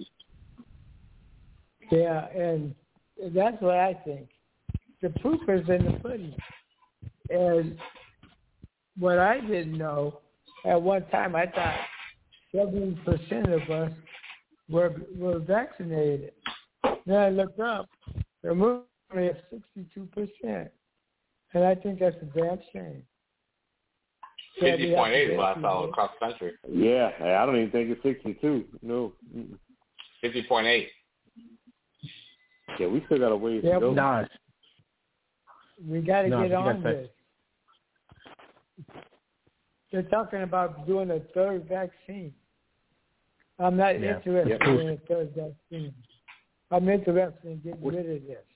Yeah, and that's what I think. The proof is in the pudding. And what I didn't know, at one time I thought 70% of us were vaccinated. Then I looked up, they're moving at 62%. And I think that's a damn shame. 50.8 is what I saw across the country. Yeah, I don't even think it's 62. No. 50.8. Yeah, we still got a ways to go. Nice. We got to get on this. They're talking about doing a third vaccine. I'm not interested in a third vaccine. I'm interested in getting rid of this.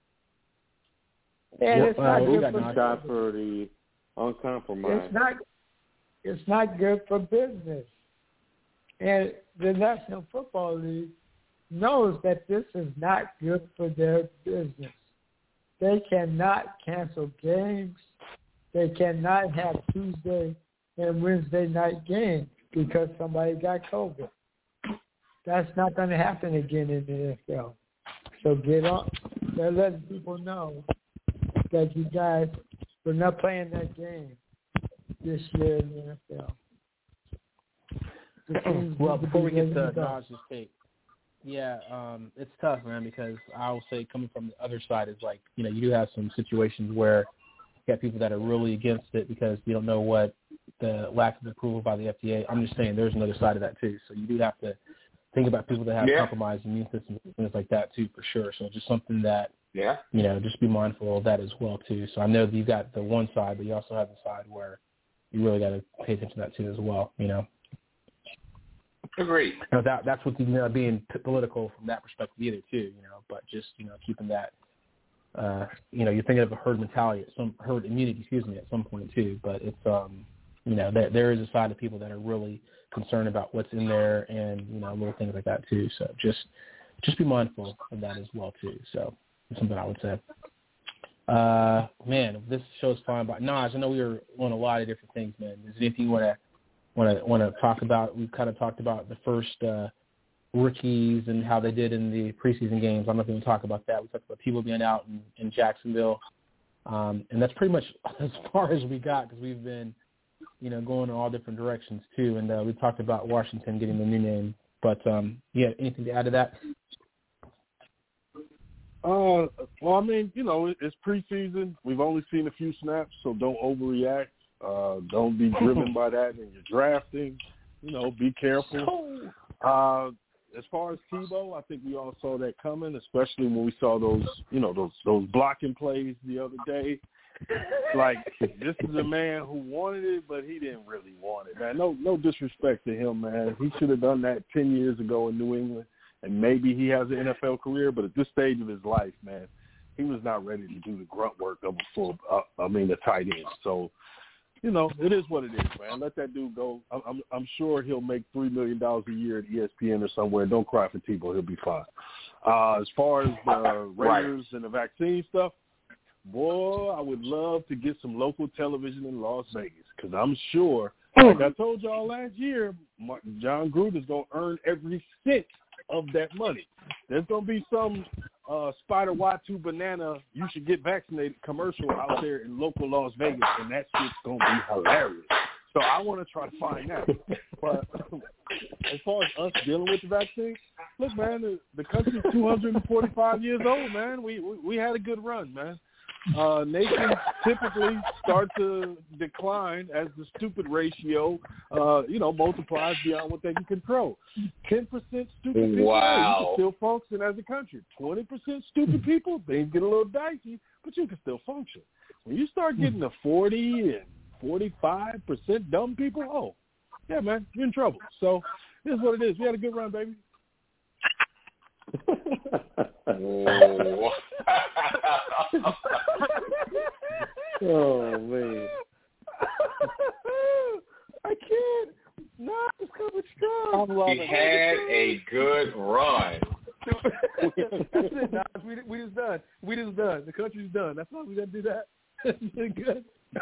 And it's not good for shot for the uncompromised. It's not good for business. And the National Football League knows that this is not good for their business. They cannot cancel games. They cannot have Tuesday and Wednesday night games because somebody got COVID. That's not going to happen again in the NFL. So get on. They're letting people know that you guys were not playing that game this year in the NFL. Well, before we get to Naj's take, it's tough, man, because I will say coming from the other side is like, you know, you do have some situations where you got people that are really against it because you don't know what the lack of approval by the FDA. I'm just saying there's another side of that too. So you do have to think about people that have compromised immune systems and things like that too, for sure. So just something that, you know, just be mindful of that as well too. So I know that you got the one side, but you also have the side where you really got to pay attention to that too as well, you know. Agreed. You know, that's what's being political from that perspective either too, you know, but just, you know, keeping that, you know, you're thinking of a herd mentality, herd immunity, at some point too, but it's, you know, there is a side of people that are really concerned about what's in there and, you know, little things like that too. So just be mindful of that as well too. So that's something I would say. Man, this show's flying by. Naj, I know we were on a lot of different things, man. Is there anything you want to talk about? We've kind of talked about the first rookies and how they did in the preseason games. I'm not going to talk about that. We talked about people being out in Jacksonville, and that's pretty much as far as we got because we've been, you know, going in all different directions too. And we talked about Washington getting the new name. But anything to add to that? Well, I mean, you know, it's preseason. We've only seen a few snaps, so don't overreact. Don't be driven by that in your drafting. You know, be careful. As far as Tebow, I think we all saw that coming, especially when we saw those, you know, those blocking plays the other day. Like, this is a man who wanted it, but he didn't really want it, man. No disrespect to him, man. He should have done that 10 years ago in New England, and maybe he has an NFL career, but at this stage of his life, man, he was not ready to do the grunt work of a tight end. So, you know, it is what it is, man. Let that dude go. I'm sure he'll make $3 million a year at ESPN or somewhere. Don't cry for Tebow. He'll be fine. As far as the Raiders and the vaccine stuff, boy, I would love to get some local television in Las Vegas because I'm sure, like I told y'all last year, John Gruden is going to earn every cent of that money. There's going to be some Spider Y2 banana, you should get vaccinated commercial out there in local Las Vegas, and that shit's going to be hilarious. So I want to try to find that. But as far as us dealing with the vaccine, look, man, the country's 245 years old, man. We had a good run, man. Nations typically start to decline as the stupid ratio, multiplies beyond what they can control. 10% stupid people, you can still function as a country. 20% stupid people, things get a little dicey, but you can still function. When you start getting to 40 and 45% dumb people, oh, yeah, man, you're in trouble. So this is what it is. We had a good run, baby. Oh man, I can't. not. It's coming strong. He had a good run. That's it, Nas. We just done. We just done. The country's done. That's why we got to do that. Good.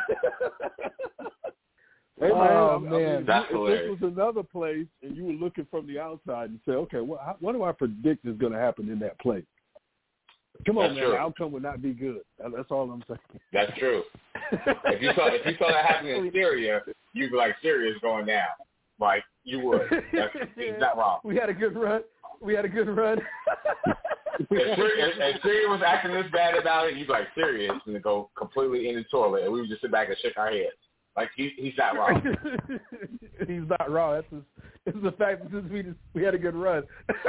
Hey, man. That's if hilarious. this was another place and you were looking from the outside and say, okay, what do I predict is going to happen in that place? Come on, That's man. true. The outcome would not be good. That's all I'm saying. That's true. If you saw that happening in Syria, you'd be like, Syria's going down. Like, you would. He's not wrong. We had a good run. If Syria was acting this bad about it, you'd be like, Syria is going to go completely in the toilet, and we would just sit back and shake our heads. Like, he's not wrong. He's not wrong. It's the fact that we had a good run.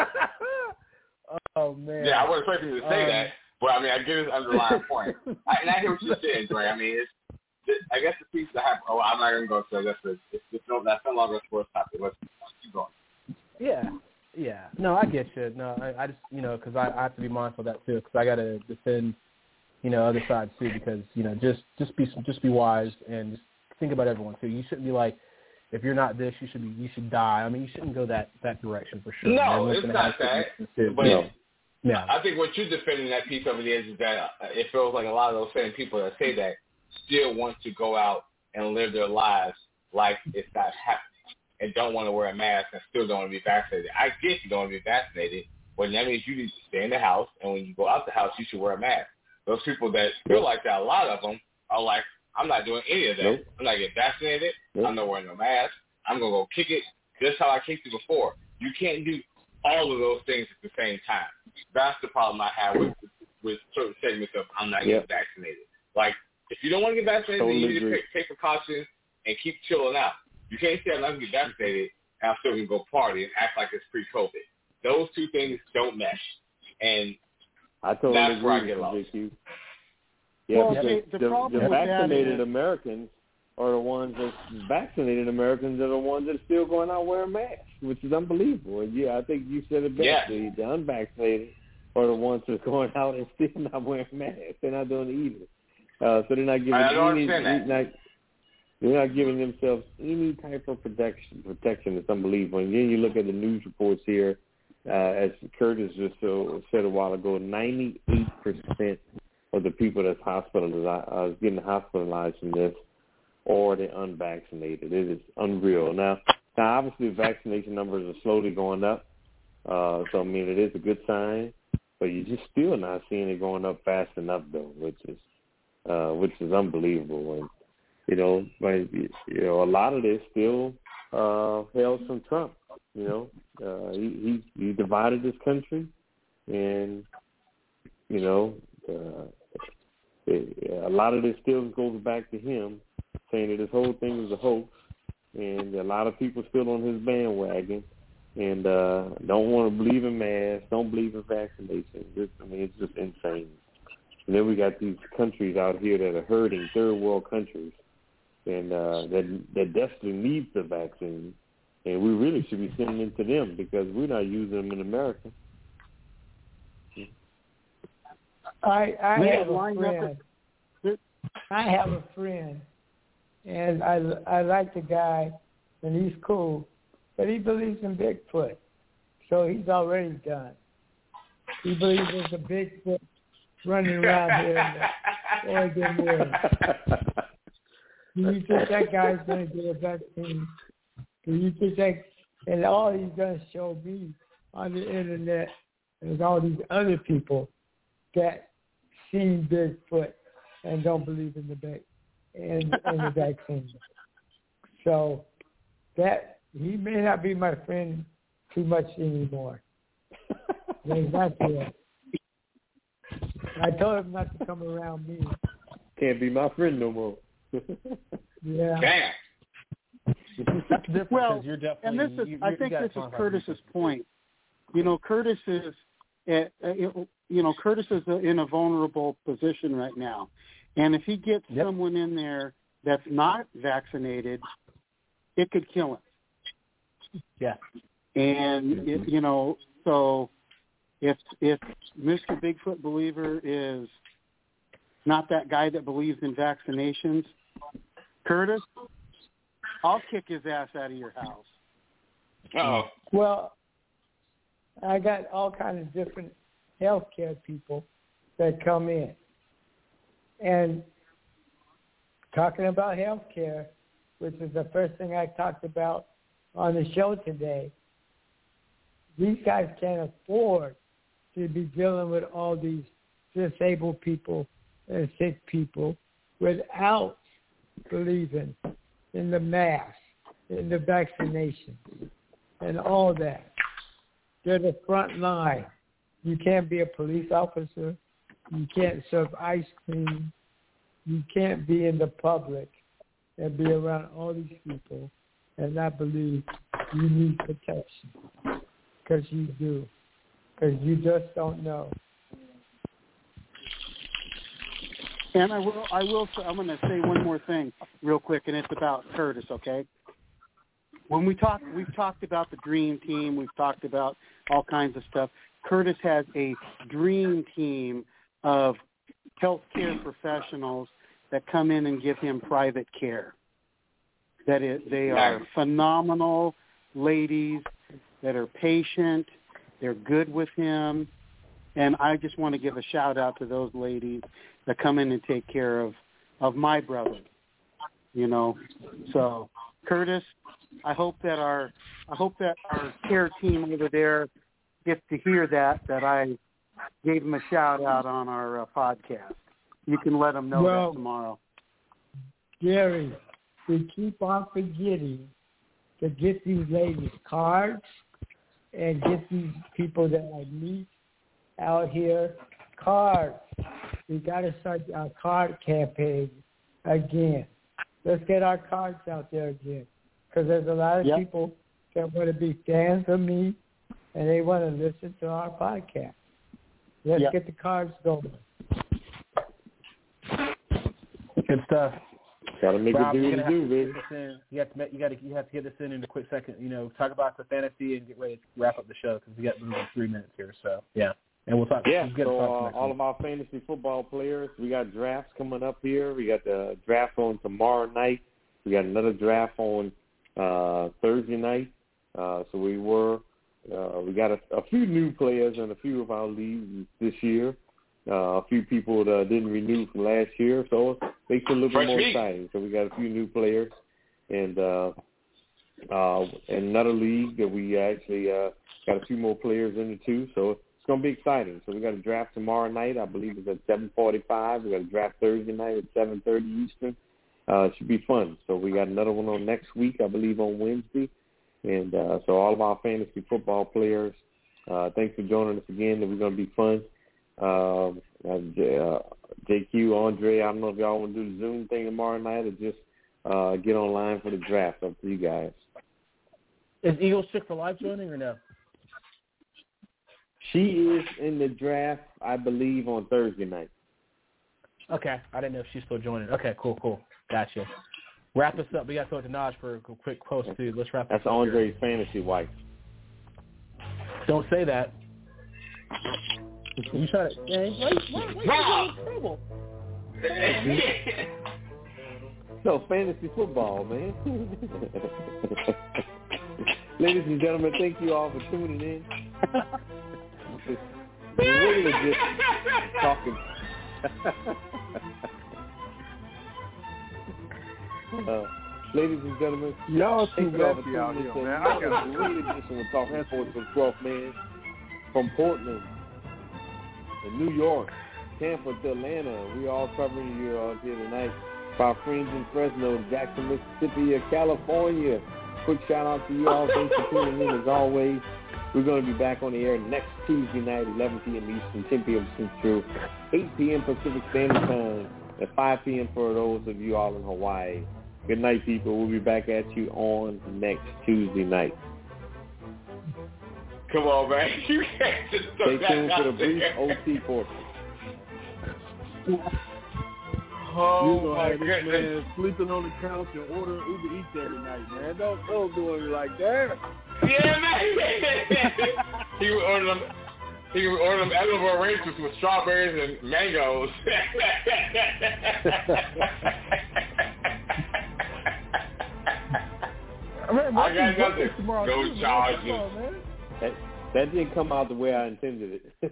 Oh, man. Yeah, I wasn't expecting you to say that, but, I mean, I get his underlying point. And I hear what you're saying, Dre. I mean, I guess the piece that happened, I'm not going to go to that's no longer a sports topic. Let's keep going. Yeah. No, I get you. No, I just, because I have to be mindful of that, too, because I got to defend, other sides, too, because, just be wise and just think about everyone, too. You shouldn't be like, if you're not this, you should die. I mean, you shouldn't go that direction for sure. No, it's not that. But yeah. I think what you're defending that piece of it is that it feels like a lot of those same people that say that still want to go out and live their lives like it's not happening and don't want to wear a mask and still don't want to be vaccinated. I get you don't want to be vaccinated, but that means you need to stay in the house, and when you go out the house, you should wear a mask. Those people that feel like that, a lot of them are like, I'm not doing any of that. Nope. I'm not getting vaccinated. Nope. I'm not wearing no mask. I'm going to go kick it just how I kicked it before. You can't do all of those things at the same time. That's the problem I have with certain segments of I'm not getting vaccinated. Like, if you don't want to get vaccinated, then you need to take precautions and keep chilling out. You can't say I'm not going to get vaccinated and I'm still going to go party and act like it's pre-COVID. Those two things don't mesh. And that's where I get lost. Yeah, well, the vaccinated Americans are the ones that vaccinated Americans are the ones that are still going out wearing masks, which is unbelievable. And yeah, I think you said it best. Yeah. The unvaccinated are the ones that are going out and still not wearing masks. They're not doing it either. So they're not giving they're not giving themselves any type of protection. It's unbelievable. And then you look at the news reports here, as Curtis just said a while ago, 98% of the people that's getting hospitalized from this or the unvaccinated. It is unreal. Now obviously vaccination numbers are slowly going up. So, I mean, it is a good sign, but you're just still not seeing it going up fast enough, though, which is unbelievable. And, a lot of this still hails from Trump. He divided this country, and, a lot of this still goes back to him, saying that this whole thing is a hoax, and a lot of people still on his bandwagon and don't want to believe in masks, don't believe in vaccinations. It's just insane. And then we got these countries out here that are hurting, third world countries, and that desperately needs the vaccine, and we really should be sending them to them because we're not using them in America. I have a friend, and I like the guy, and he's cool, but he believes in Bigfoot, so he's already done. He believes there's a Bigfoot running around here in the Oregon area. Do you think that guy's going to get a vaccine? Do you think that, and all he's going to show me on the internet is all these other people that seen Bigfoot and don't believe in the vaccine. So that he may not be my friend too much anymore. He's not there. I told him not to come around me. Can't be my friend no more. Yeah. Damn. Well, and this is, I think this is Curtis's point. Curtis is, Curtis is in a vulnerable position right now. And if he gets someone in there that's not vaccinated, it could kill him. Yeah. And, so if Mr. Bigfoot believer is not that guy that believes in vaccinations, Curtis, I'll kick his ass out of your house. Uh-oh. Well, I got all kinds of different healthcare people that come in. And talking about healthcare, which is the first thing I talked about on the show today, these guys can't afford to be dealing with all these disabled people and sick people without believing in the mask, in the vaccination, and all that. They're the front line. You can't be a police officer. You can't serve ice cream. You can't be in the public and be around all these people and not believe you need protection. Because you do. Because you just don't know. And I'm going to say one more thing real quick, and it's about Curtis, okay? When we've talked about the dream team, we've talked about all kinds of stuff. Curtis has a dream team of healthcare professionals that come in and give him private care. They are phenomenal ladies that are patient. They're good with him. And I just want to give a shout out to those ladies that come in and take care of my brother. You know, so Curtis, I hope that our care team over there gets to hear that I gave him a shout out on our podcast. You can let them know that tomorrow. Gary, we keep on forgetting to get these ladies cards and get these people that I meet out here cards. We got to start our card campaign again. Let's get our cards out there again, because there's a lot of people that want to be fans of me and they want to listen to our podcast. Let's get the cards going. Good stuff. Gotta make Rob, it do what it do, baby. You have to get this in a quick second. You know, talk about the fantasy and get ready to wrap up the show because we got moving 3 minutes here. So and we'll talk. Yeah. So all of our fantasy football players, we got drafts coming up here. We got the draft on tomorrow night. We got another draft on Thursday night. So we got a few new players in a few of our leagues this year. A few people that didn't renew from last year, so it makes it a little bit more exciting. So we got a few new players, and another league that we actually got a few more players in it too. So it's going to be exciting. So we got a draft tomorrow night. I believe it's at 7:45. We got a draft Thursday night at 7:30 Eastern. It should be fun. So we got another one on next week, I believe, on Wednesday. And so all of our fantasy football players, thanks for joining us again. We're going to be fun. JQ, Andre, I don't know if y'all want to do the Zoom thing tomorrow night or just get online for the draft. Up to you guys. Is Eagles Chick for Life joining or no? She is in the draft, I believe, on Thursday night. Okay. I didn't know if she's still joining. Okay, cool. Gotcha. Wrap us up. We got to throw it to Naj for a quick post, too. Let's wrap this up. That's Andre's fantasy wife. Don't say that. You try to... Why you in trouble? No, fantasy football, man. Ladies and gentlemen, thank you all for tuning in. We're really just talking. Ladies and gentlemen, y'all too messy out here, in. man. I got really just want to talk sports from 12th man, from Portland to New York, Tampa to Atlanta. We all covering you out here tonight. Our friends in Fresno, Jackson, Mississippi, or California. Quick shout out to you all. Thanks for tuning in as always. We're going to be back on the air next Tuesday night, 11 p.m. Eastern, 10 p.m. Central, 8 p.m. Pacific Standard Time, and 5 p.m. for those of you all in Hawaii. Good night, people. We'll be back at you on next Tuesday night. Come on, man. You can't just stay tuned for the brief OT portion. Oh, my goodness. Man sleeping on the couch and ordering Uber Eats every night, man. Don't do it like that. Yeah, man. He would order them edible arrangements with strawberries and mangoes. I got nothing. Go Chargers. That didn't come out the way I intended it.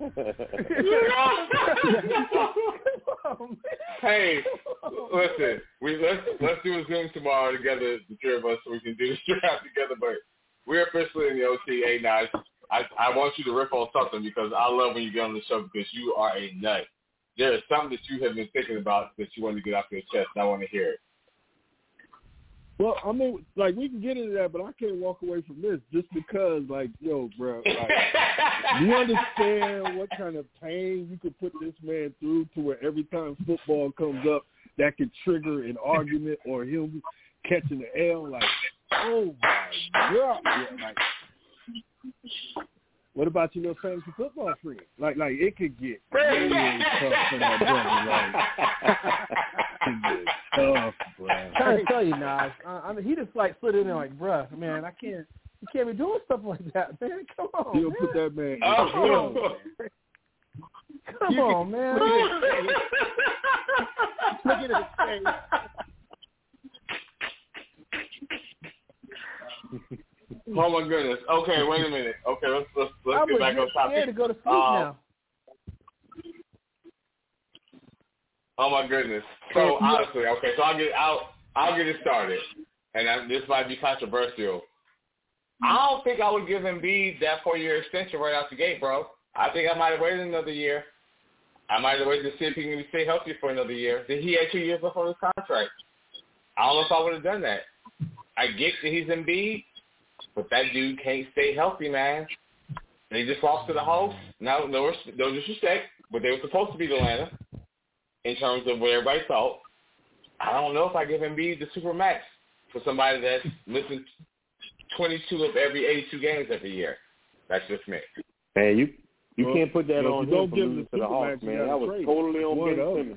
Hey, listen, let's do a Zoom tomorrow together, the three of us, so we can do this draft together. But we're officially in the OTA now. I want you to riff on something because I love when you get on the show because you are a nut. There is something that you have been thinking about that you want to get off your chest, and I want to hear it. Well, I mean, like, we can get into that, but I can't walk away from this just because, like, yo, bro, like, do you understand what kind of pain you could put this man through to where every time football comes up, that could trigger an argument or him catching the L? Like, oh, my God. Yeah, like, what about your little fantasy football friend? Like, it could get really tough for that brother, right? Tough, bro. I'm trying to tell you, Nas. I mean, he just like slid in there like, bruh, man, you can't be doing stuff like that, man. Come on, He'll man. put that man in hell. Come on, man. Look at his face. Oh my goodness. Okay, wait a minute. Okay, let's get back on topic. I'm to go to sleep now. Oh my goodness. So honestly, okay, so I'll get it started, and this might be controversial. I don't think I would give Embiid that 4-year extension right out the gate, bro. I think I might have waited another year. I might have waited to see if he can stay healthy for another year. Then he had 2 years left on his contract. I don't know if I would have done that. I get that he's Embiid, but that dude can't stay healthy, man. They just lost to the Hawks. Now, no disrespect, but they were supposed to beat Atlanta in terms of what everybody thought. I don't know if I give Embiid the Supermax for somebody that's missing 22 of every 82 games every year. That's just me. Hey, you can't put that on him for losing to the Hawks, man. That was totally on Ben Simmons.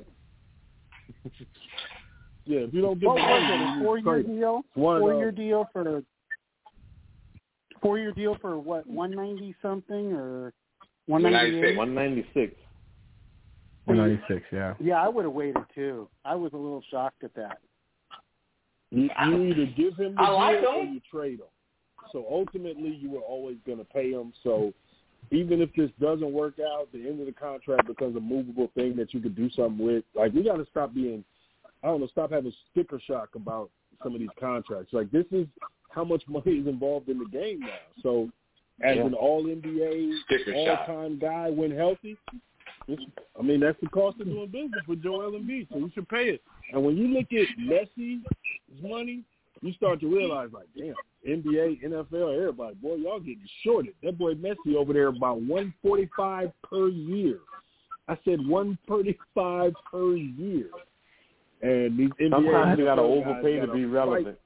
Yeah, if you don't give him a 4-year deal, 4-year deal for 4-year deal for what, 190 something or 198? 196. 196, yeah. Yeah, I would have waited too. I was a little shocked at that. You either give him the deal or you trade him. So ultimately, you were always going to pay him. So even if this doesn't work out, the end of the contract becomes a movable thing that you could do something with. Like, we got to stop being, stop having sticker shock about some of these contracts. Like, this is how much money is involved in the game now. So as an all-NBA, all-time guy when healthy, that's the cost of doing business with Joel Embiid, so you should pay it. And when you look at Messi's money, you start to realize, like, damn, NBA, NFL, everybody, boy, y'all getting shorted. That boy Messi over there about $145 per year. I said $135 per year. And these NBA sometimes you got to overpay to be relevant.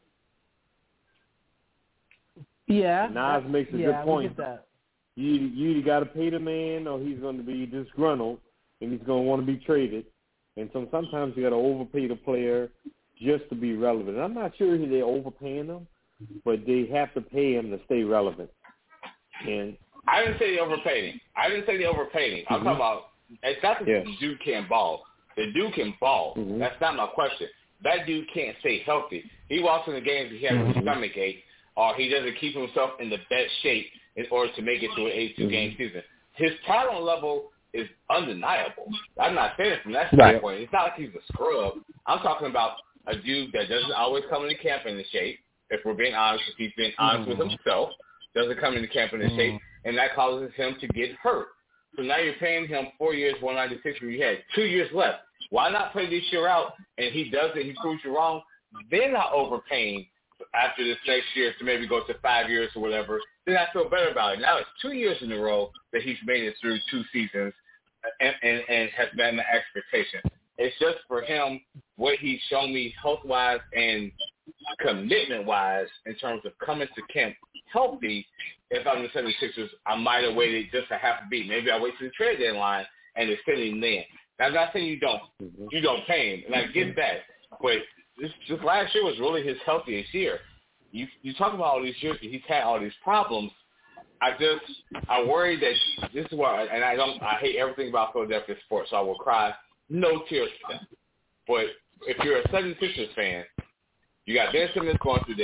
Yeah. Nas makes a good point. You either got to pay the man or he's going to be disgruntled and he's going to want to be traded. And so sometimes you got to overpay the player just to be relevant. And I'm not sure they're overpaying them, but they have to pay him to stay relevant. And I didn't say they overpaid him. I'm talking about it's not that the dude can't ball. The dude can ball. Mm-hmm. That's not my question. That dude can't stay healthy. He walks in the games, he has a stomach ache, or he doesn't keep himself in the best shape in order to make it to an 82-game season. His talent level is undeniable. I'm not saying it from that standpoint. It's not like he's a scrub. I'm talking about a dude that doesn't always come into camp in the shape. If we're being honest, if he's being honest with himself, doesn't come into camp in the shape, and that causes him to get hurt. So now you're paying him 4 years, 196, when you had 2 years left. Why not play this year out, and he does it, he proves you wrong, then not overpaying after this next year to maybe go to 5 years or whatever, then I feel better about it. Now it's 2 years in a row that he's made it through 2 seasons and has been the expectation. It's just for him what he's shown me health-wise and commitment-wise in terms of coming to camp healthy. If I'm the 76ers, I might have waited just a half a beat. Maybe I wait to the trade deadline and extend him then. Now, I'm not saying you don't pay him, and I get that, but this last year was really his healthiest year. You talk about all these years that he's had all these problems. I worry that this is why, and I hate everything about Philadelphia sports, so I will cry no tears for them. But if you're a 76ers fan, you got Ben Simmons going through this,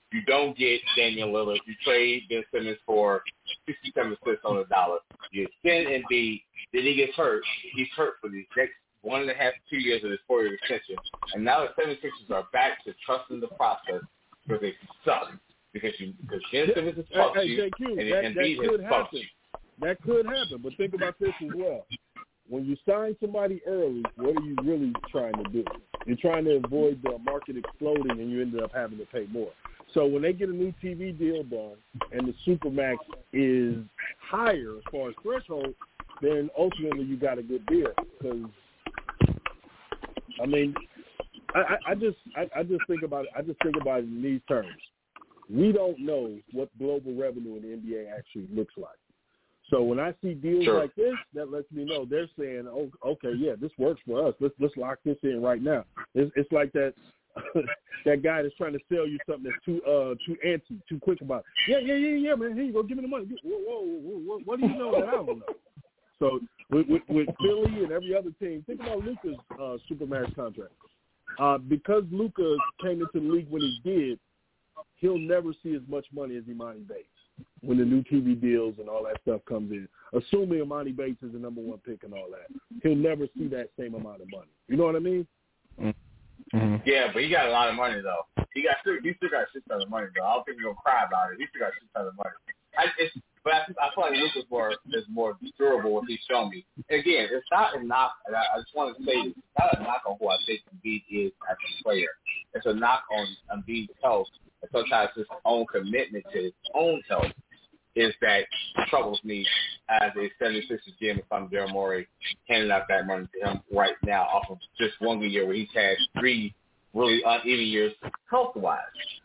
You don't get Damian Lillard. You trade Ben Simmons for 67 cents on the dollar. You extend Embiid. Then he gets hurt. He's hurt for these next 1.5 to 2 years of this 4-year extension. And now the 76ers are back to trusting the process because they suck. Because Ben Simmons is fucked you, and Embiid is fucked you. That could happen, but think about this as well. When you sign somebody early, what are you really trying to do? You're trying to avoid the market exploding, and you ended up having to pay more. So when they get a new TV deal done and the Supermax is higher as far as threshold, then ultimately you got a good deal. Because I mean, I just think about it. I just think about it in these terms. We don't know what global revenue in the NBA actually looks like. So when I see deals like this, that lets me know they're saying, "Oh, okay, yeah, this works for us. Let's lock this in right now." It's like that that guy that's trying to sell you something that's too antsy, too quick about it. Yeah, man. Here you go, give me the money. Whoa, what do you know that I don't know? So with Philly and every other team, think about Luka's Supermax contract. Because Luka came into the league when he did, he'll never see as much money as Imani Bates when the new TV deals and all that stuff comes in. Assuming Imani Bates is the number one pick and all that, he'll never see that same amount of money. You know what I mean? Mm-hmm. Yeah, but he got a lot of money though. He still got shit ton of money though. I don't think he's gonna cry about it. He still got shit ton of money. But I feel like Luka's is more durable what he's shown me. And again, it's not a knock. And I just want to say this: it's not a knock on who I think Embiid is as a player. It's a knock on Embiid's health. And sometimes his own commitment to his own health is that troubles me as a 76ers GM if I'm Daryl Morey handing out that money to him right now off of just one good year where he's had 3 really uneven years health-wise.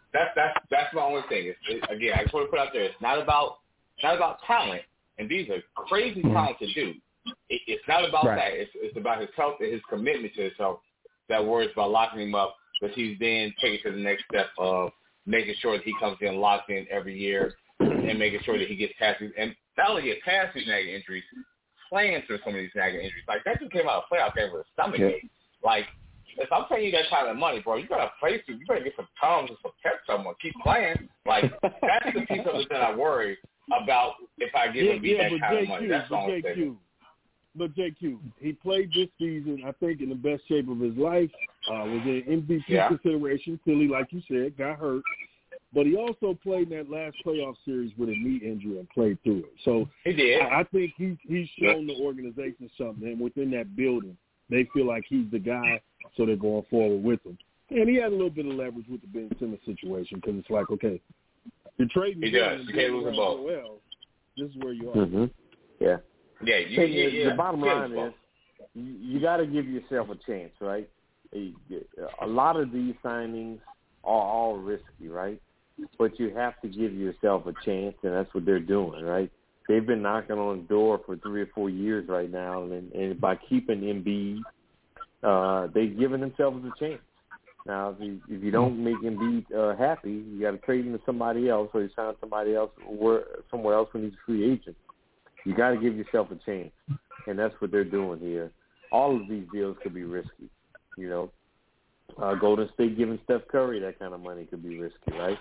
That's my only thing. Again, I just want to put out there, it's not about talent, and these are crazy talented dudes. It's not about that. It's about his health and his commitment to his health that worries about locking him up, but he's then taking to the next step of making sure that he comes in locked in every year and making sure that he gets past these, and not only get past these nagging injuries, playing through some of these nagging injuries. Like, that just came out of a playoff game with a stomach ache. Like, if I'm paying you that kind of money, bro, you got to play through. You better get some Tums and some pep someone. Keep playing. Like, that's the piece of it that I worry about if I give him that kind of money. That's all I'm saying. But JQ, he played this season, I think, in the best shape of his life. Was in MVP consideration. Philly, like you said, got hurt. But he also played in that last playoff series with a knee injury and played through it. So he did. I think he's shown the organization something. And within that building, they feel like he's the guy, so they're going forward with him. And he had a little bit of leverage with the Ben Simmons situation because it's like, okay, you're trading. He does. You can't lose them both. Well, this is where you are. Mm-hmm. Yeah. Yeah, the bottom line is you got to give yourself a chance, right? A lot of these signings are all risky, right? But you have to give yourself a chance, and that's what they're doing, right? They've been knocking on the door for 3 or 4 years right now, and by keeping Embiid, they've given themselves a chance. Now, if you don't make Embiid happy, you got to trade him to somebody else, or you sign somebody else somewhere else when he's a free agent. You got to give yourself a chance, and that's what they're doing here. All of these deals could be risky, you know. Golden State giving Steph Curry that kind of money could be risky, right?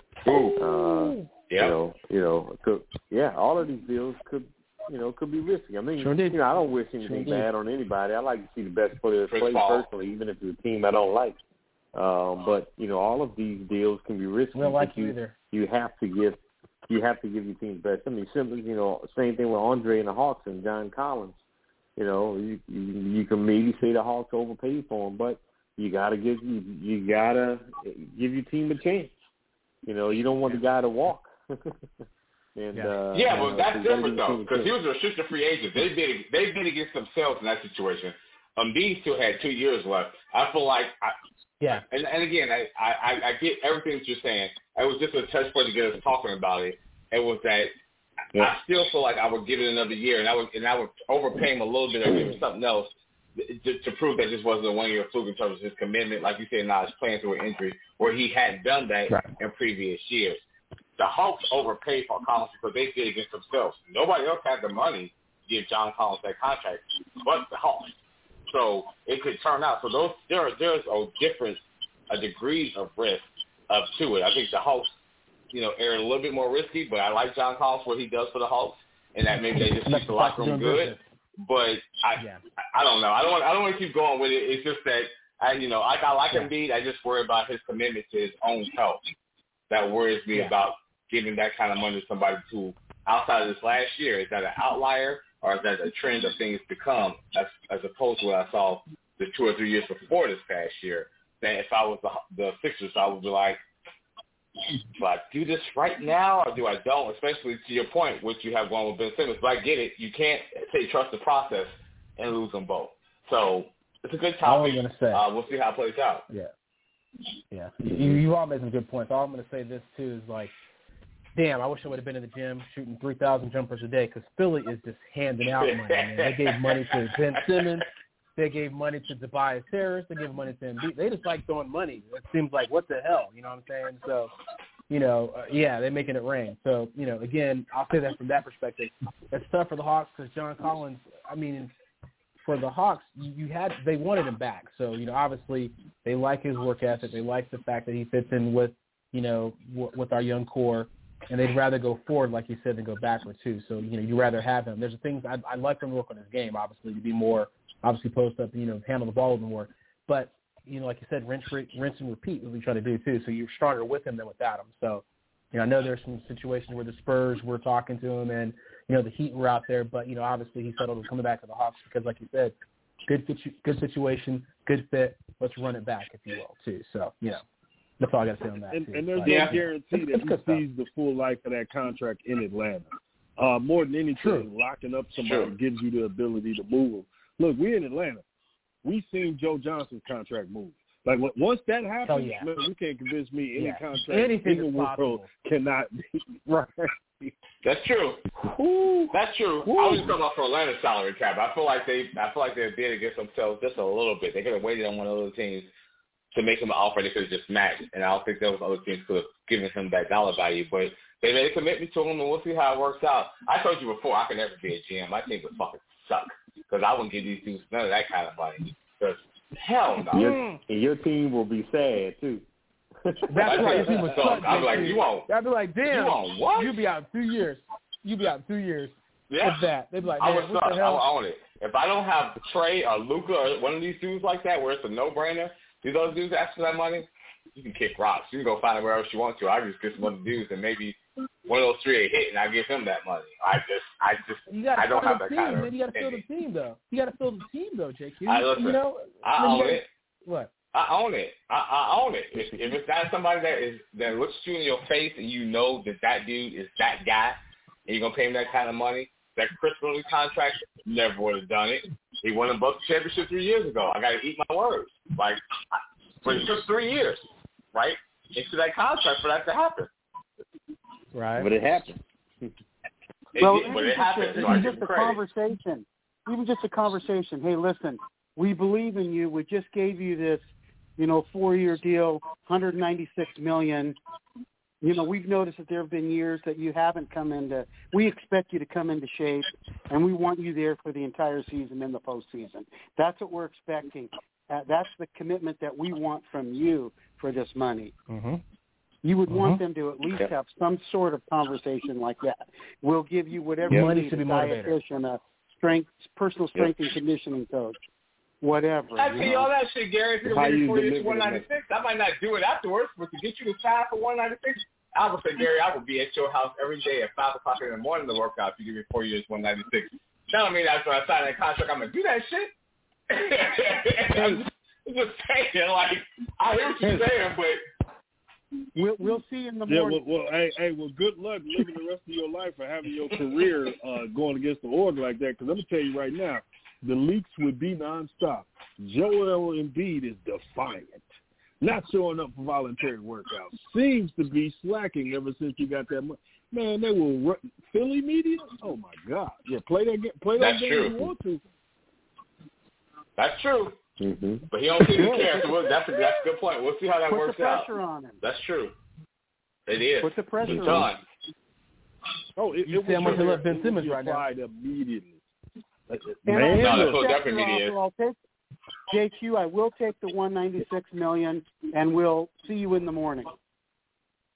All of these deals could be risky. I mean, I don't wish anything bad on anybody. I like to see the best players play personally, even if it's a team I don't like. But all of these deals can be risky. We don't like you either. You have to give your team's best. I mean, simply, same thing with Andre and the Hawks and John Collins. You can maybe say the Hawks overpaid for him, but you gotta give your team a chance. You don't want the guy to walk. But that's different though, because he was a restricted free agent. They bid against themselves in that situation. Embiid still had 2 years left. I feel like, and again, I get everything that you're saying. It was just a touch point to get us talking about it. It was that I still feel like I would give it another year, and I would overpay him a little bit or give him something else to prove that this wasn't a 1-year fluke in terms of his commitment. Like you said, now he's playing through an injury where he hadn't done that in previous years. The Hawks overpaid for Collins because they did against themselves. Nobody else had the money to give John Collins that contract but the Hawks. So it could turn out. So there's a difference, a degree of risk to it. I think the Hawks erred a little bit more risky, but I like John Collins, what he does for the Hawks, and that maybe they just keep the locker room good. But I don't know. I don't want to keep going with it. It's just that I like Embiid. I just worry about his commitment to his own health. That worries me about giving that kind of money to somebody who, outside of this last year, is that an outlier or is that a trend of things to come as opposed to what I saw the 2 or 3 years before this past year? That if I was the Sixers, I would be like, do I do this right now or do I don't? Especially to your point, what you have going with Ben Simmons. But I get it. You can't say trust the process and lose them both. So it's a good topic. We'll see how it plays out. Yeah. You all made some good points. All I'm going to say this, too, is like, damn, I wish I would have been in the gym shooting 3,000 jumpers a day because Philly is just handing out money. Man. They gave money to Ben Simmons. They gave money to Tobias Harris. They gave money to Embiid. They just like throwing money. It seems like, what the hell? You know what I'm saying? So, they're making it rain. So, again, I'll say that from that perspective. It's tough for the Hawks because John Collins, for the Hawks, they wanted him back. So, obviously they like his work ethic. They like the fact that he fits in with, with our young core. And they'd rather go forward, like you said, than go backward, too. So, you'd rather have him. There's things I'd like him to work on his game, obviously, to be more, obviously, post up, handle the ball a little more. But, like you said, rinse and repeat what we try to do, too. So you're stronger with him than without him. So, I know there's some situations where the Spurs were talking to him and, the Heat were out there. But, obviously he settled on coming back to the Hawks because, like you said, good situation, good fit. Let's run it back, if you will, too. So, that's all I got to say on that. And there's no guarantee that he sees the full life of that contract in Atlanta. More than anything, locking up somebody gives you the ability to move them. Look, we're in Atlanta. We've seen Joe Johnson's contract move. Like, once that happens, man, you can't convince me any contract in the world cannot be. Right. That's true. That's true. I was talking about for Atlanta's salary cap. I feel like they did against themselves just a little bit. They could have waited on one of those teams to make him an offer they could have just matched. And I don't think those other teams could have given him that dollar value. But they made a commitment to him, and we'll see how it works out. I told you before, I could never be a GM. My team would fucking suck because I wouldn't give these dudes none of that kind of money. Because hell no. And your team will be sad, too. That's why your team would suck. I'd be like, you won't. I'd be like, damn. You won't what? You'll be out in 2 years. You'll be out in 2 years. Yeah. With that. They'd be like, man, I would what suck. the hell? I would own it. If I don't have Trey or Luka or one of these dudes like that where it's a no-brainer, these other dudes ask for that money, you can kick rocks. You can go find it wherever you want to. I just get some other dudes and maybe one of those three a hit and I give him that money. I don't have that kind of. Then you got to fill the team though. JQ. I own it. What? I own it. I own it. If it's not somebody that looks you in your face and you know that dude is that guy and you're gonna pay him that kind of money, that Chris Brindley contract never would have done it. He won a Bucks championship 3 years ago. I got to eat my words. But it took 3 years, right, into that contract for that to happen. Right. But it happened. It happened. Even just a conversation. Hey, listen, we believe in you. We just gave you this, 4-year deal, $196 million. We've noticed that there have been years that you haven't come into – we expect you to come into shape, and we want you there for the entire season and the postseason. That's what we're expecting. That's the commitment that we want from you for this money. Mm-hmm. You would want them to at least have some sort of conversation like that. We'll give you whatever you need, a dietitian, a personal strength and conditioning coach, whatever. I tell you all that shit, Gary. If you're going to be 4 years for 196, I might not do it afterwards, but to get you to sign for 196, I would say, Gary, I would be at your house every day at 5 o'clock in the morning to work out if you give me 4 years, 196. That don't mean after I sign that contract, I'm going to do that shit. I'm just saying, like, I hear what you're saying, but we'll see you in the morning. Well, good luck living the rest of your life or having your career going against the order like that. Because I'm gonna tell you right now, the leaks would be nonstop. Joel Embiid is defiant, not showing up for voluntary workouts. Seems to be slacking ever since he got that money. Man, they will run Philly media. Oh my God! Yeah, play that game if you want to. That's true. Mm-hmm. But he don't seem to care. So that's a good point. We'll see how that works out. Put the pressure on him. That's true. It is. Put the pressure on him. Oh, you see how much I love Ben Simmons right now. Immediately. Man, that's what definitely is. JQ, I will take the $196 million, and we'll see you in the morning.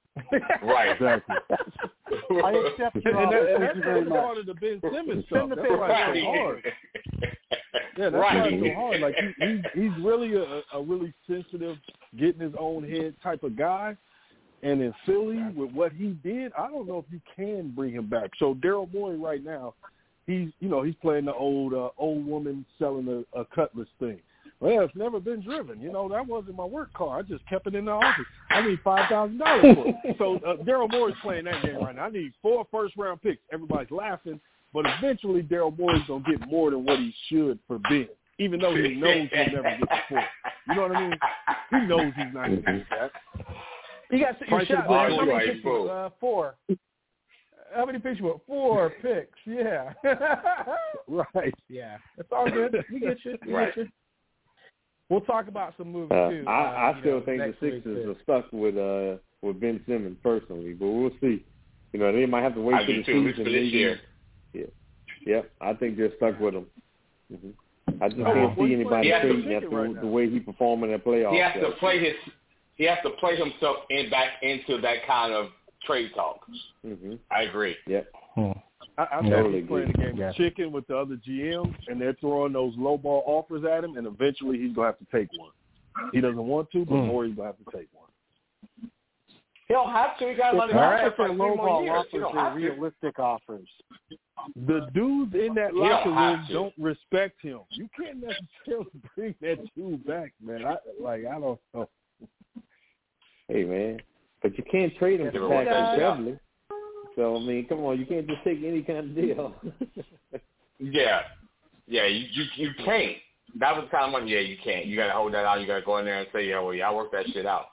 Right. Exactly. I accept your And offer. that's Thank you very much. part of the Ben Simmons stuff. That's why it's so hard. Yeah, that's why it's so hard. Like he's really a really sensitive, get in his own head type of guy. And in Philly, with what he did, I don't know if you can bring him back. So Daryl Morey right now, he's playing the old woman selling a Cutlass thing. Well, it's never been driven. That wasn't my work car. I just kept it in the office. I need $5,000 for it. So Daryl Morey's playing that game right now. I need 4 first-round picks. Everybody's laughing, but eventually Daryl Morey's going to get more than what he should for Ben, even though he knows he'll never get the 4. You know what I mean? He knows he's not going to get that. You got your shot, man. How many picks? 4. How many picks you want? 4 picks. Yeah. Right. Yeah. It's all good. We get you. Get you. We'll talk about some movies too. I still think the Sixers are stuck with Ben Simmons personally, but we'll see. They might have to wait for the season for this year. Yeah. I think they're stuck with him. Mm-hmm. I just can't see anybody trading after the way he performed in that playoff. He has to play himself back into that kind of trade talk. Mm-hmm. I agree. Yeah. I think he's playing the game of chicken with the other GMs, and they're throwing those lowball offers at him, and eventually he's going to have to take one. He doesn't want to, but Morey's going to have to take one. He'll have to. He got to let him out for lowball offers are realistic offers. The dudes in that locker room don't respect him. You can't necessarily bring that dude back, man. I don't know. Hey, man, but you can't trade him for Patrick Beverly. So, I mean, come on, you can't just take any kind of deal. Yeah, you can't. That was kind of money. Yeah, you can't. You got to hold that out. You got to go in there and say, I worked that shit out.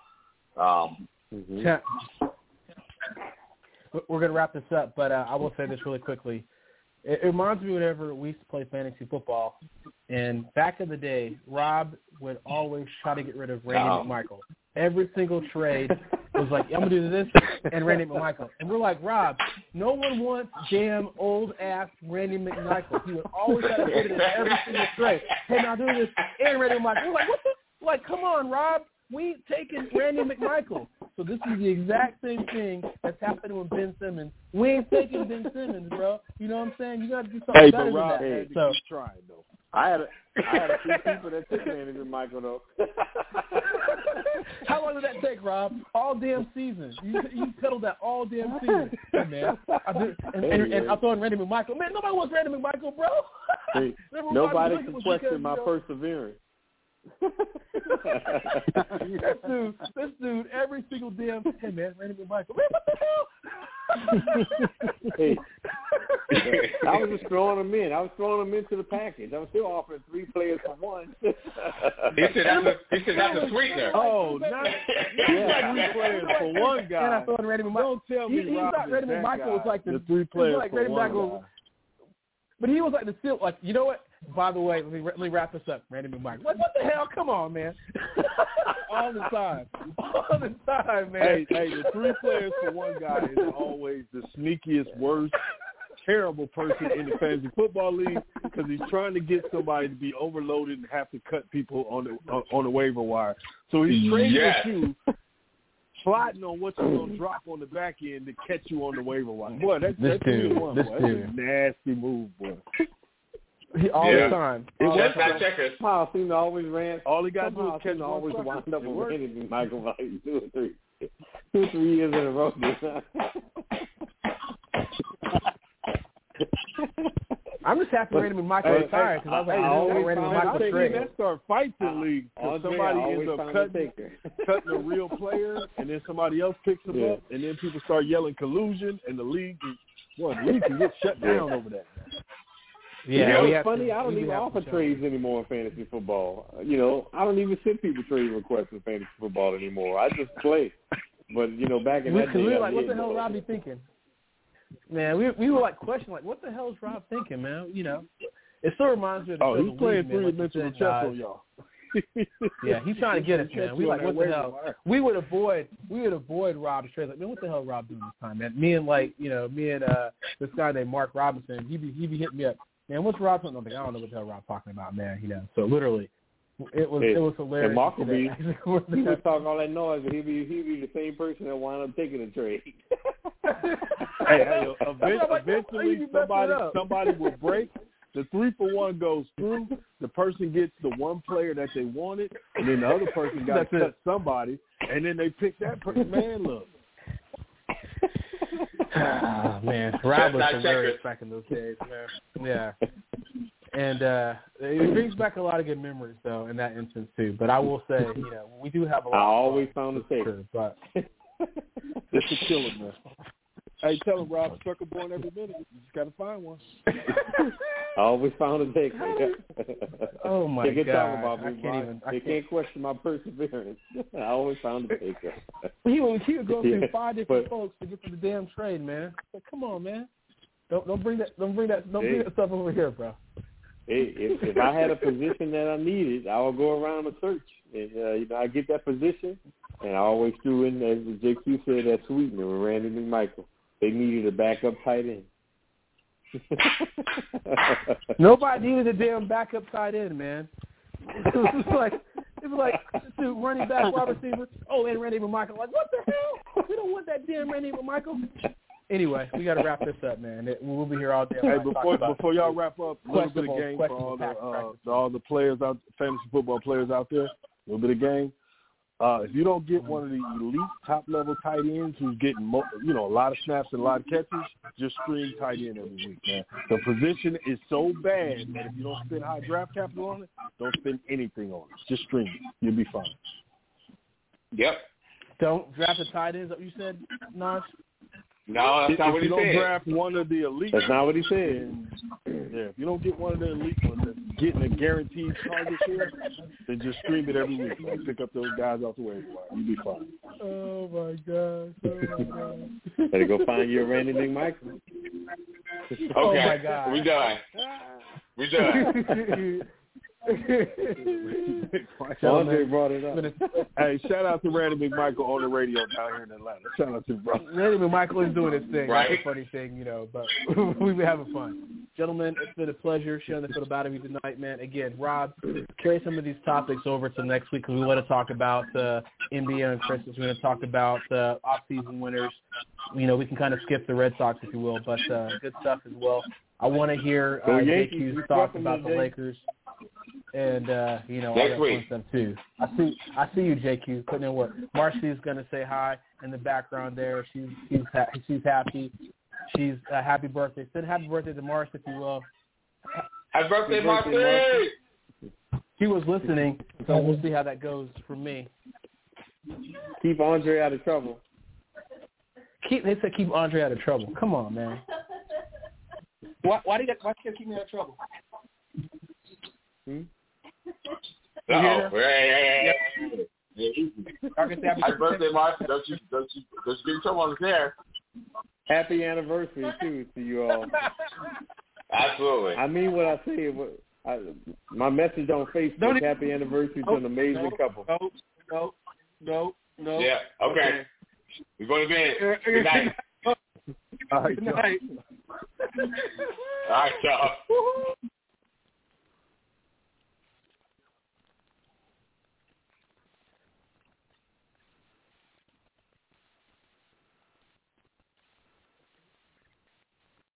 We're going to wrap this up, but I will say this really quickly. It reminds me whenever we used to play fantasy football, and back in the day, Rob would always try to get rid of Randy McMichael. Every single trade was like, I'm going to do this and Randy McMichael. And we're like, Rob, no one wants damn old-ass Randy McMichael. He would always try to put it in every single trade. Hey, now do this and Randy McMichael. We're like, what the? Like, come on, Rob. We ain't taking Randy McMichael. So this is the exact same thing that's happening with Ben Simmons. We ain't taking Ben Simmons, bro. You know what I'm saying? You got to do something better than that. Hey, so trying though. I had a few people that took Randy McMichael though. How long did that take, Rob? All damn season. You pedaled that all damn season, hey, man. And I throw in Randy McMichael. Man, nobody wants Randy McMichael, bro. Hey, nobody can question my perseverance. This dude, every single damn. Hey man, Randy McMichael. Man, what the hell? Hey, I was just throwing them in. I was throwing them into the package. I was still offering 3 players for 1. He said that's a sweetener. Oh, not 3 players for 1 guy. And I throw in Randy McMichael. Don't tell me he thought Randy McMichael was like the 3 players like for Randy 1 McMichael, guy. But he was like the still like, you know what? By the way, let me wrap this up. Randy McMichael. What the hell? Come on, man. All the time, man. Hey, the 3 players for 1 guy is always the sneakiest, worst, terrible person in the fantasy football league because he's trying to get somebody to be overloaded and have to cut people on the waiver wire. So he's trading with you, plotting on what you're going to drop on the back end to catch you on the waiver wire. Boy, that's this dude. That's a nasty move, boy. All the time. Miles seemed to always ran. All he got to do is catch always wind up with Randy McMichael like 2 or 3 years in a row. I'm just happy Randy McMichael retired because I was like, I always Randy McMichael trade. That start fights in league because somebody ends up cutting a real player, and then somebody else picks him up, and then people start yelling collusion, and the league can get shut down over that. Yeah, it's funny. I don't even offer trades anymore in fantasy football. I don't even send people trade requests in fantasy football anymore. I just play. But back in that day, we were like, what the hell is Robbie thinking? Man, we were like questioning, like, what the hell is Rob thinking, man? It still reminds me of the he's playing 3-dimensional chess on y'all. Yeah, he's trying to get us, man. We like, what the hell? We would avoid Rob's trades. Like, man, what the hell is Rob doing this time, man? Me and this guy named Mark Robinson, he be hitting me up. Man, what's Rob talking about? I don't know what the hell Rob's talking about, man. So literally, It was hilarious. And Mark will be he was talking all that noise, and he'd be the same person that wound up taking a trade. Eventually somebody will break. The 3-for-1 goes through. The person gets the one player that they wanted, and then the other person got to cut somebody, and then they pick that person. Man, look. Man, Rob was hilarious back in those days, man. Yeah. And it brings back a lot of good memories, though, in that instance, too. But I will say, we do have a lot I always found a taker. But it's a killer, man. Hey, tell him, Rob, circle born every minute. You just got to find one. I always found a taker. Oh, my God. Talk about me, they can't question my perseverance. I always found a taker. He would go through 5 different folks to get to the damn trade, man. But come on, man. Don't bring that stuff over here, bro. Hey, if I had a position that I needed, I would go around and search. And, I get that position, and I always threw in, as JQ said, that sweetener with Randy McMichael. They needed a backup tight end. Nobody needed a damn backup tight end, man. It was like dude, running back, wide receiver. Oh, and Randy McMichael. Like, what the hell? We don't want that damn Randy McMichael. Anyway, we got to wrap this up, man. We'll be here all day. Hey, before y'all wrap up, a little bit of game for all the players out, fantasy football players out there. A little bit of game. If you don't get one of the elite top-level tight ends who's getting a lot of snaps and a lot of catches, just stream tight end every week, man. The position is so bad that if you don't spend high draft capital on it, don't spend anything on it. Just stream it. You'll be fine. Yep. Don't draft the tight ends, what you said, Naj? No, that's not what he said. If you don't draft one of the elite, that's not what he said. Yeah, if you don't get one of the elite ones that's getting a guaranteed target share, then just stream it every week. Man. Pick up those guys off the waiver wire. You'll be fine. Oh my God! Better go find your Randy McMichael. Okay, oh my God. We done. Andre brought it up. Hey, shout out to Randy McMichael on the radio down here in Atlanta. Shout out to the brother. Randy McMichael is doing his thing. Right. That's a funny thing, but we've been having fun. Gentlemen, it's been a pleasure sharing the field about me tonight, man. Again, Rob, carry some of these topics over to next week because we want to talk about NBA and Christmas. We're going to talk about off-season winners. We can kind of skip the Red Sox, if you will, but good stuff as well. I want to hear JQ's thoughts about the Lakers. And all that fun stuff too. I see you, JQ, putting in work. Marcy's gonna say hi in the background there. She's happy. She's happy birthday. Send happy birthday to Marcy, if you will. Happy birthday, Marcy! He was listening, so we'll see how that goes for me. Keep Andre out of trouble. They said keep Andre out of trouble. Come on, man. Why can't you keep me out of trouble? Happy birthday, Marcy. Don't you get in trouble on the air. Happy anniversary, too, to you all. Absolutely. I mean what I say. My message on Facebook, happy anniversary to an amazing couple. No. Yeah, okay. We're going to bed. Good night. All right, Good night. All right, y'all.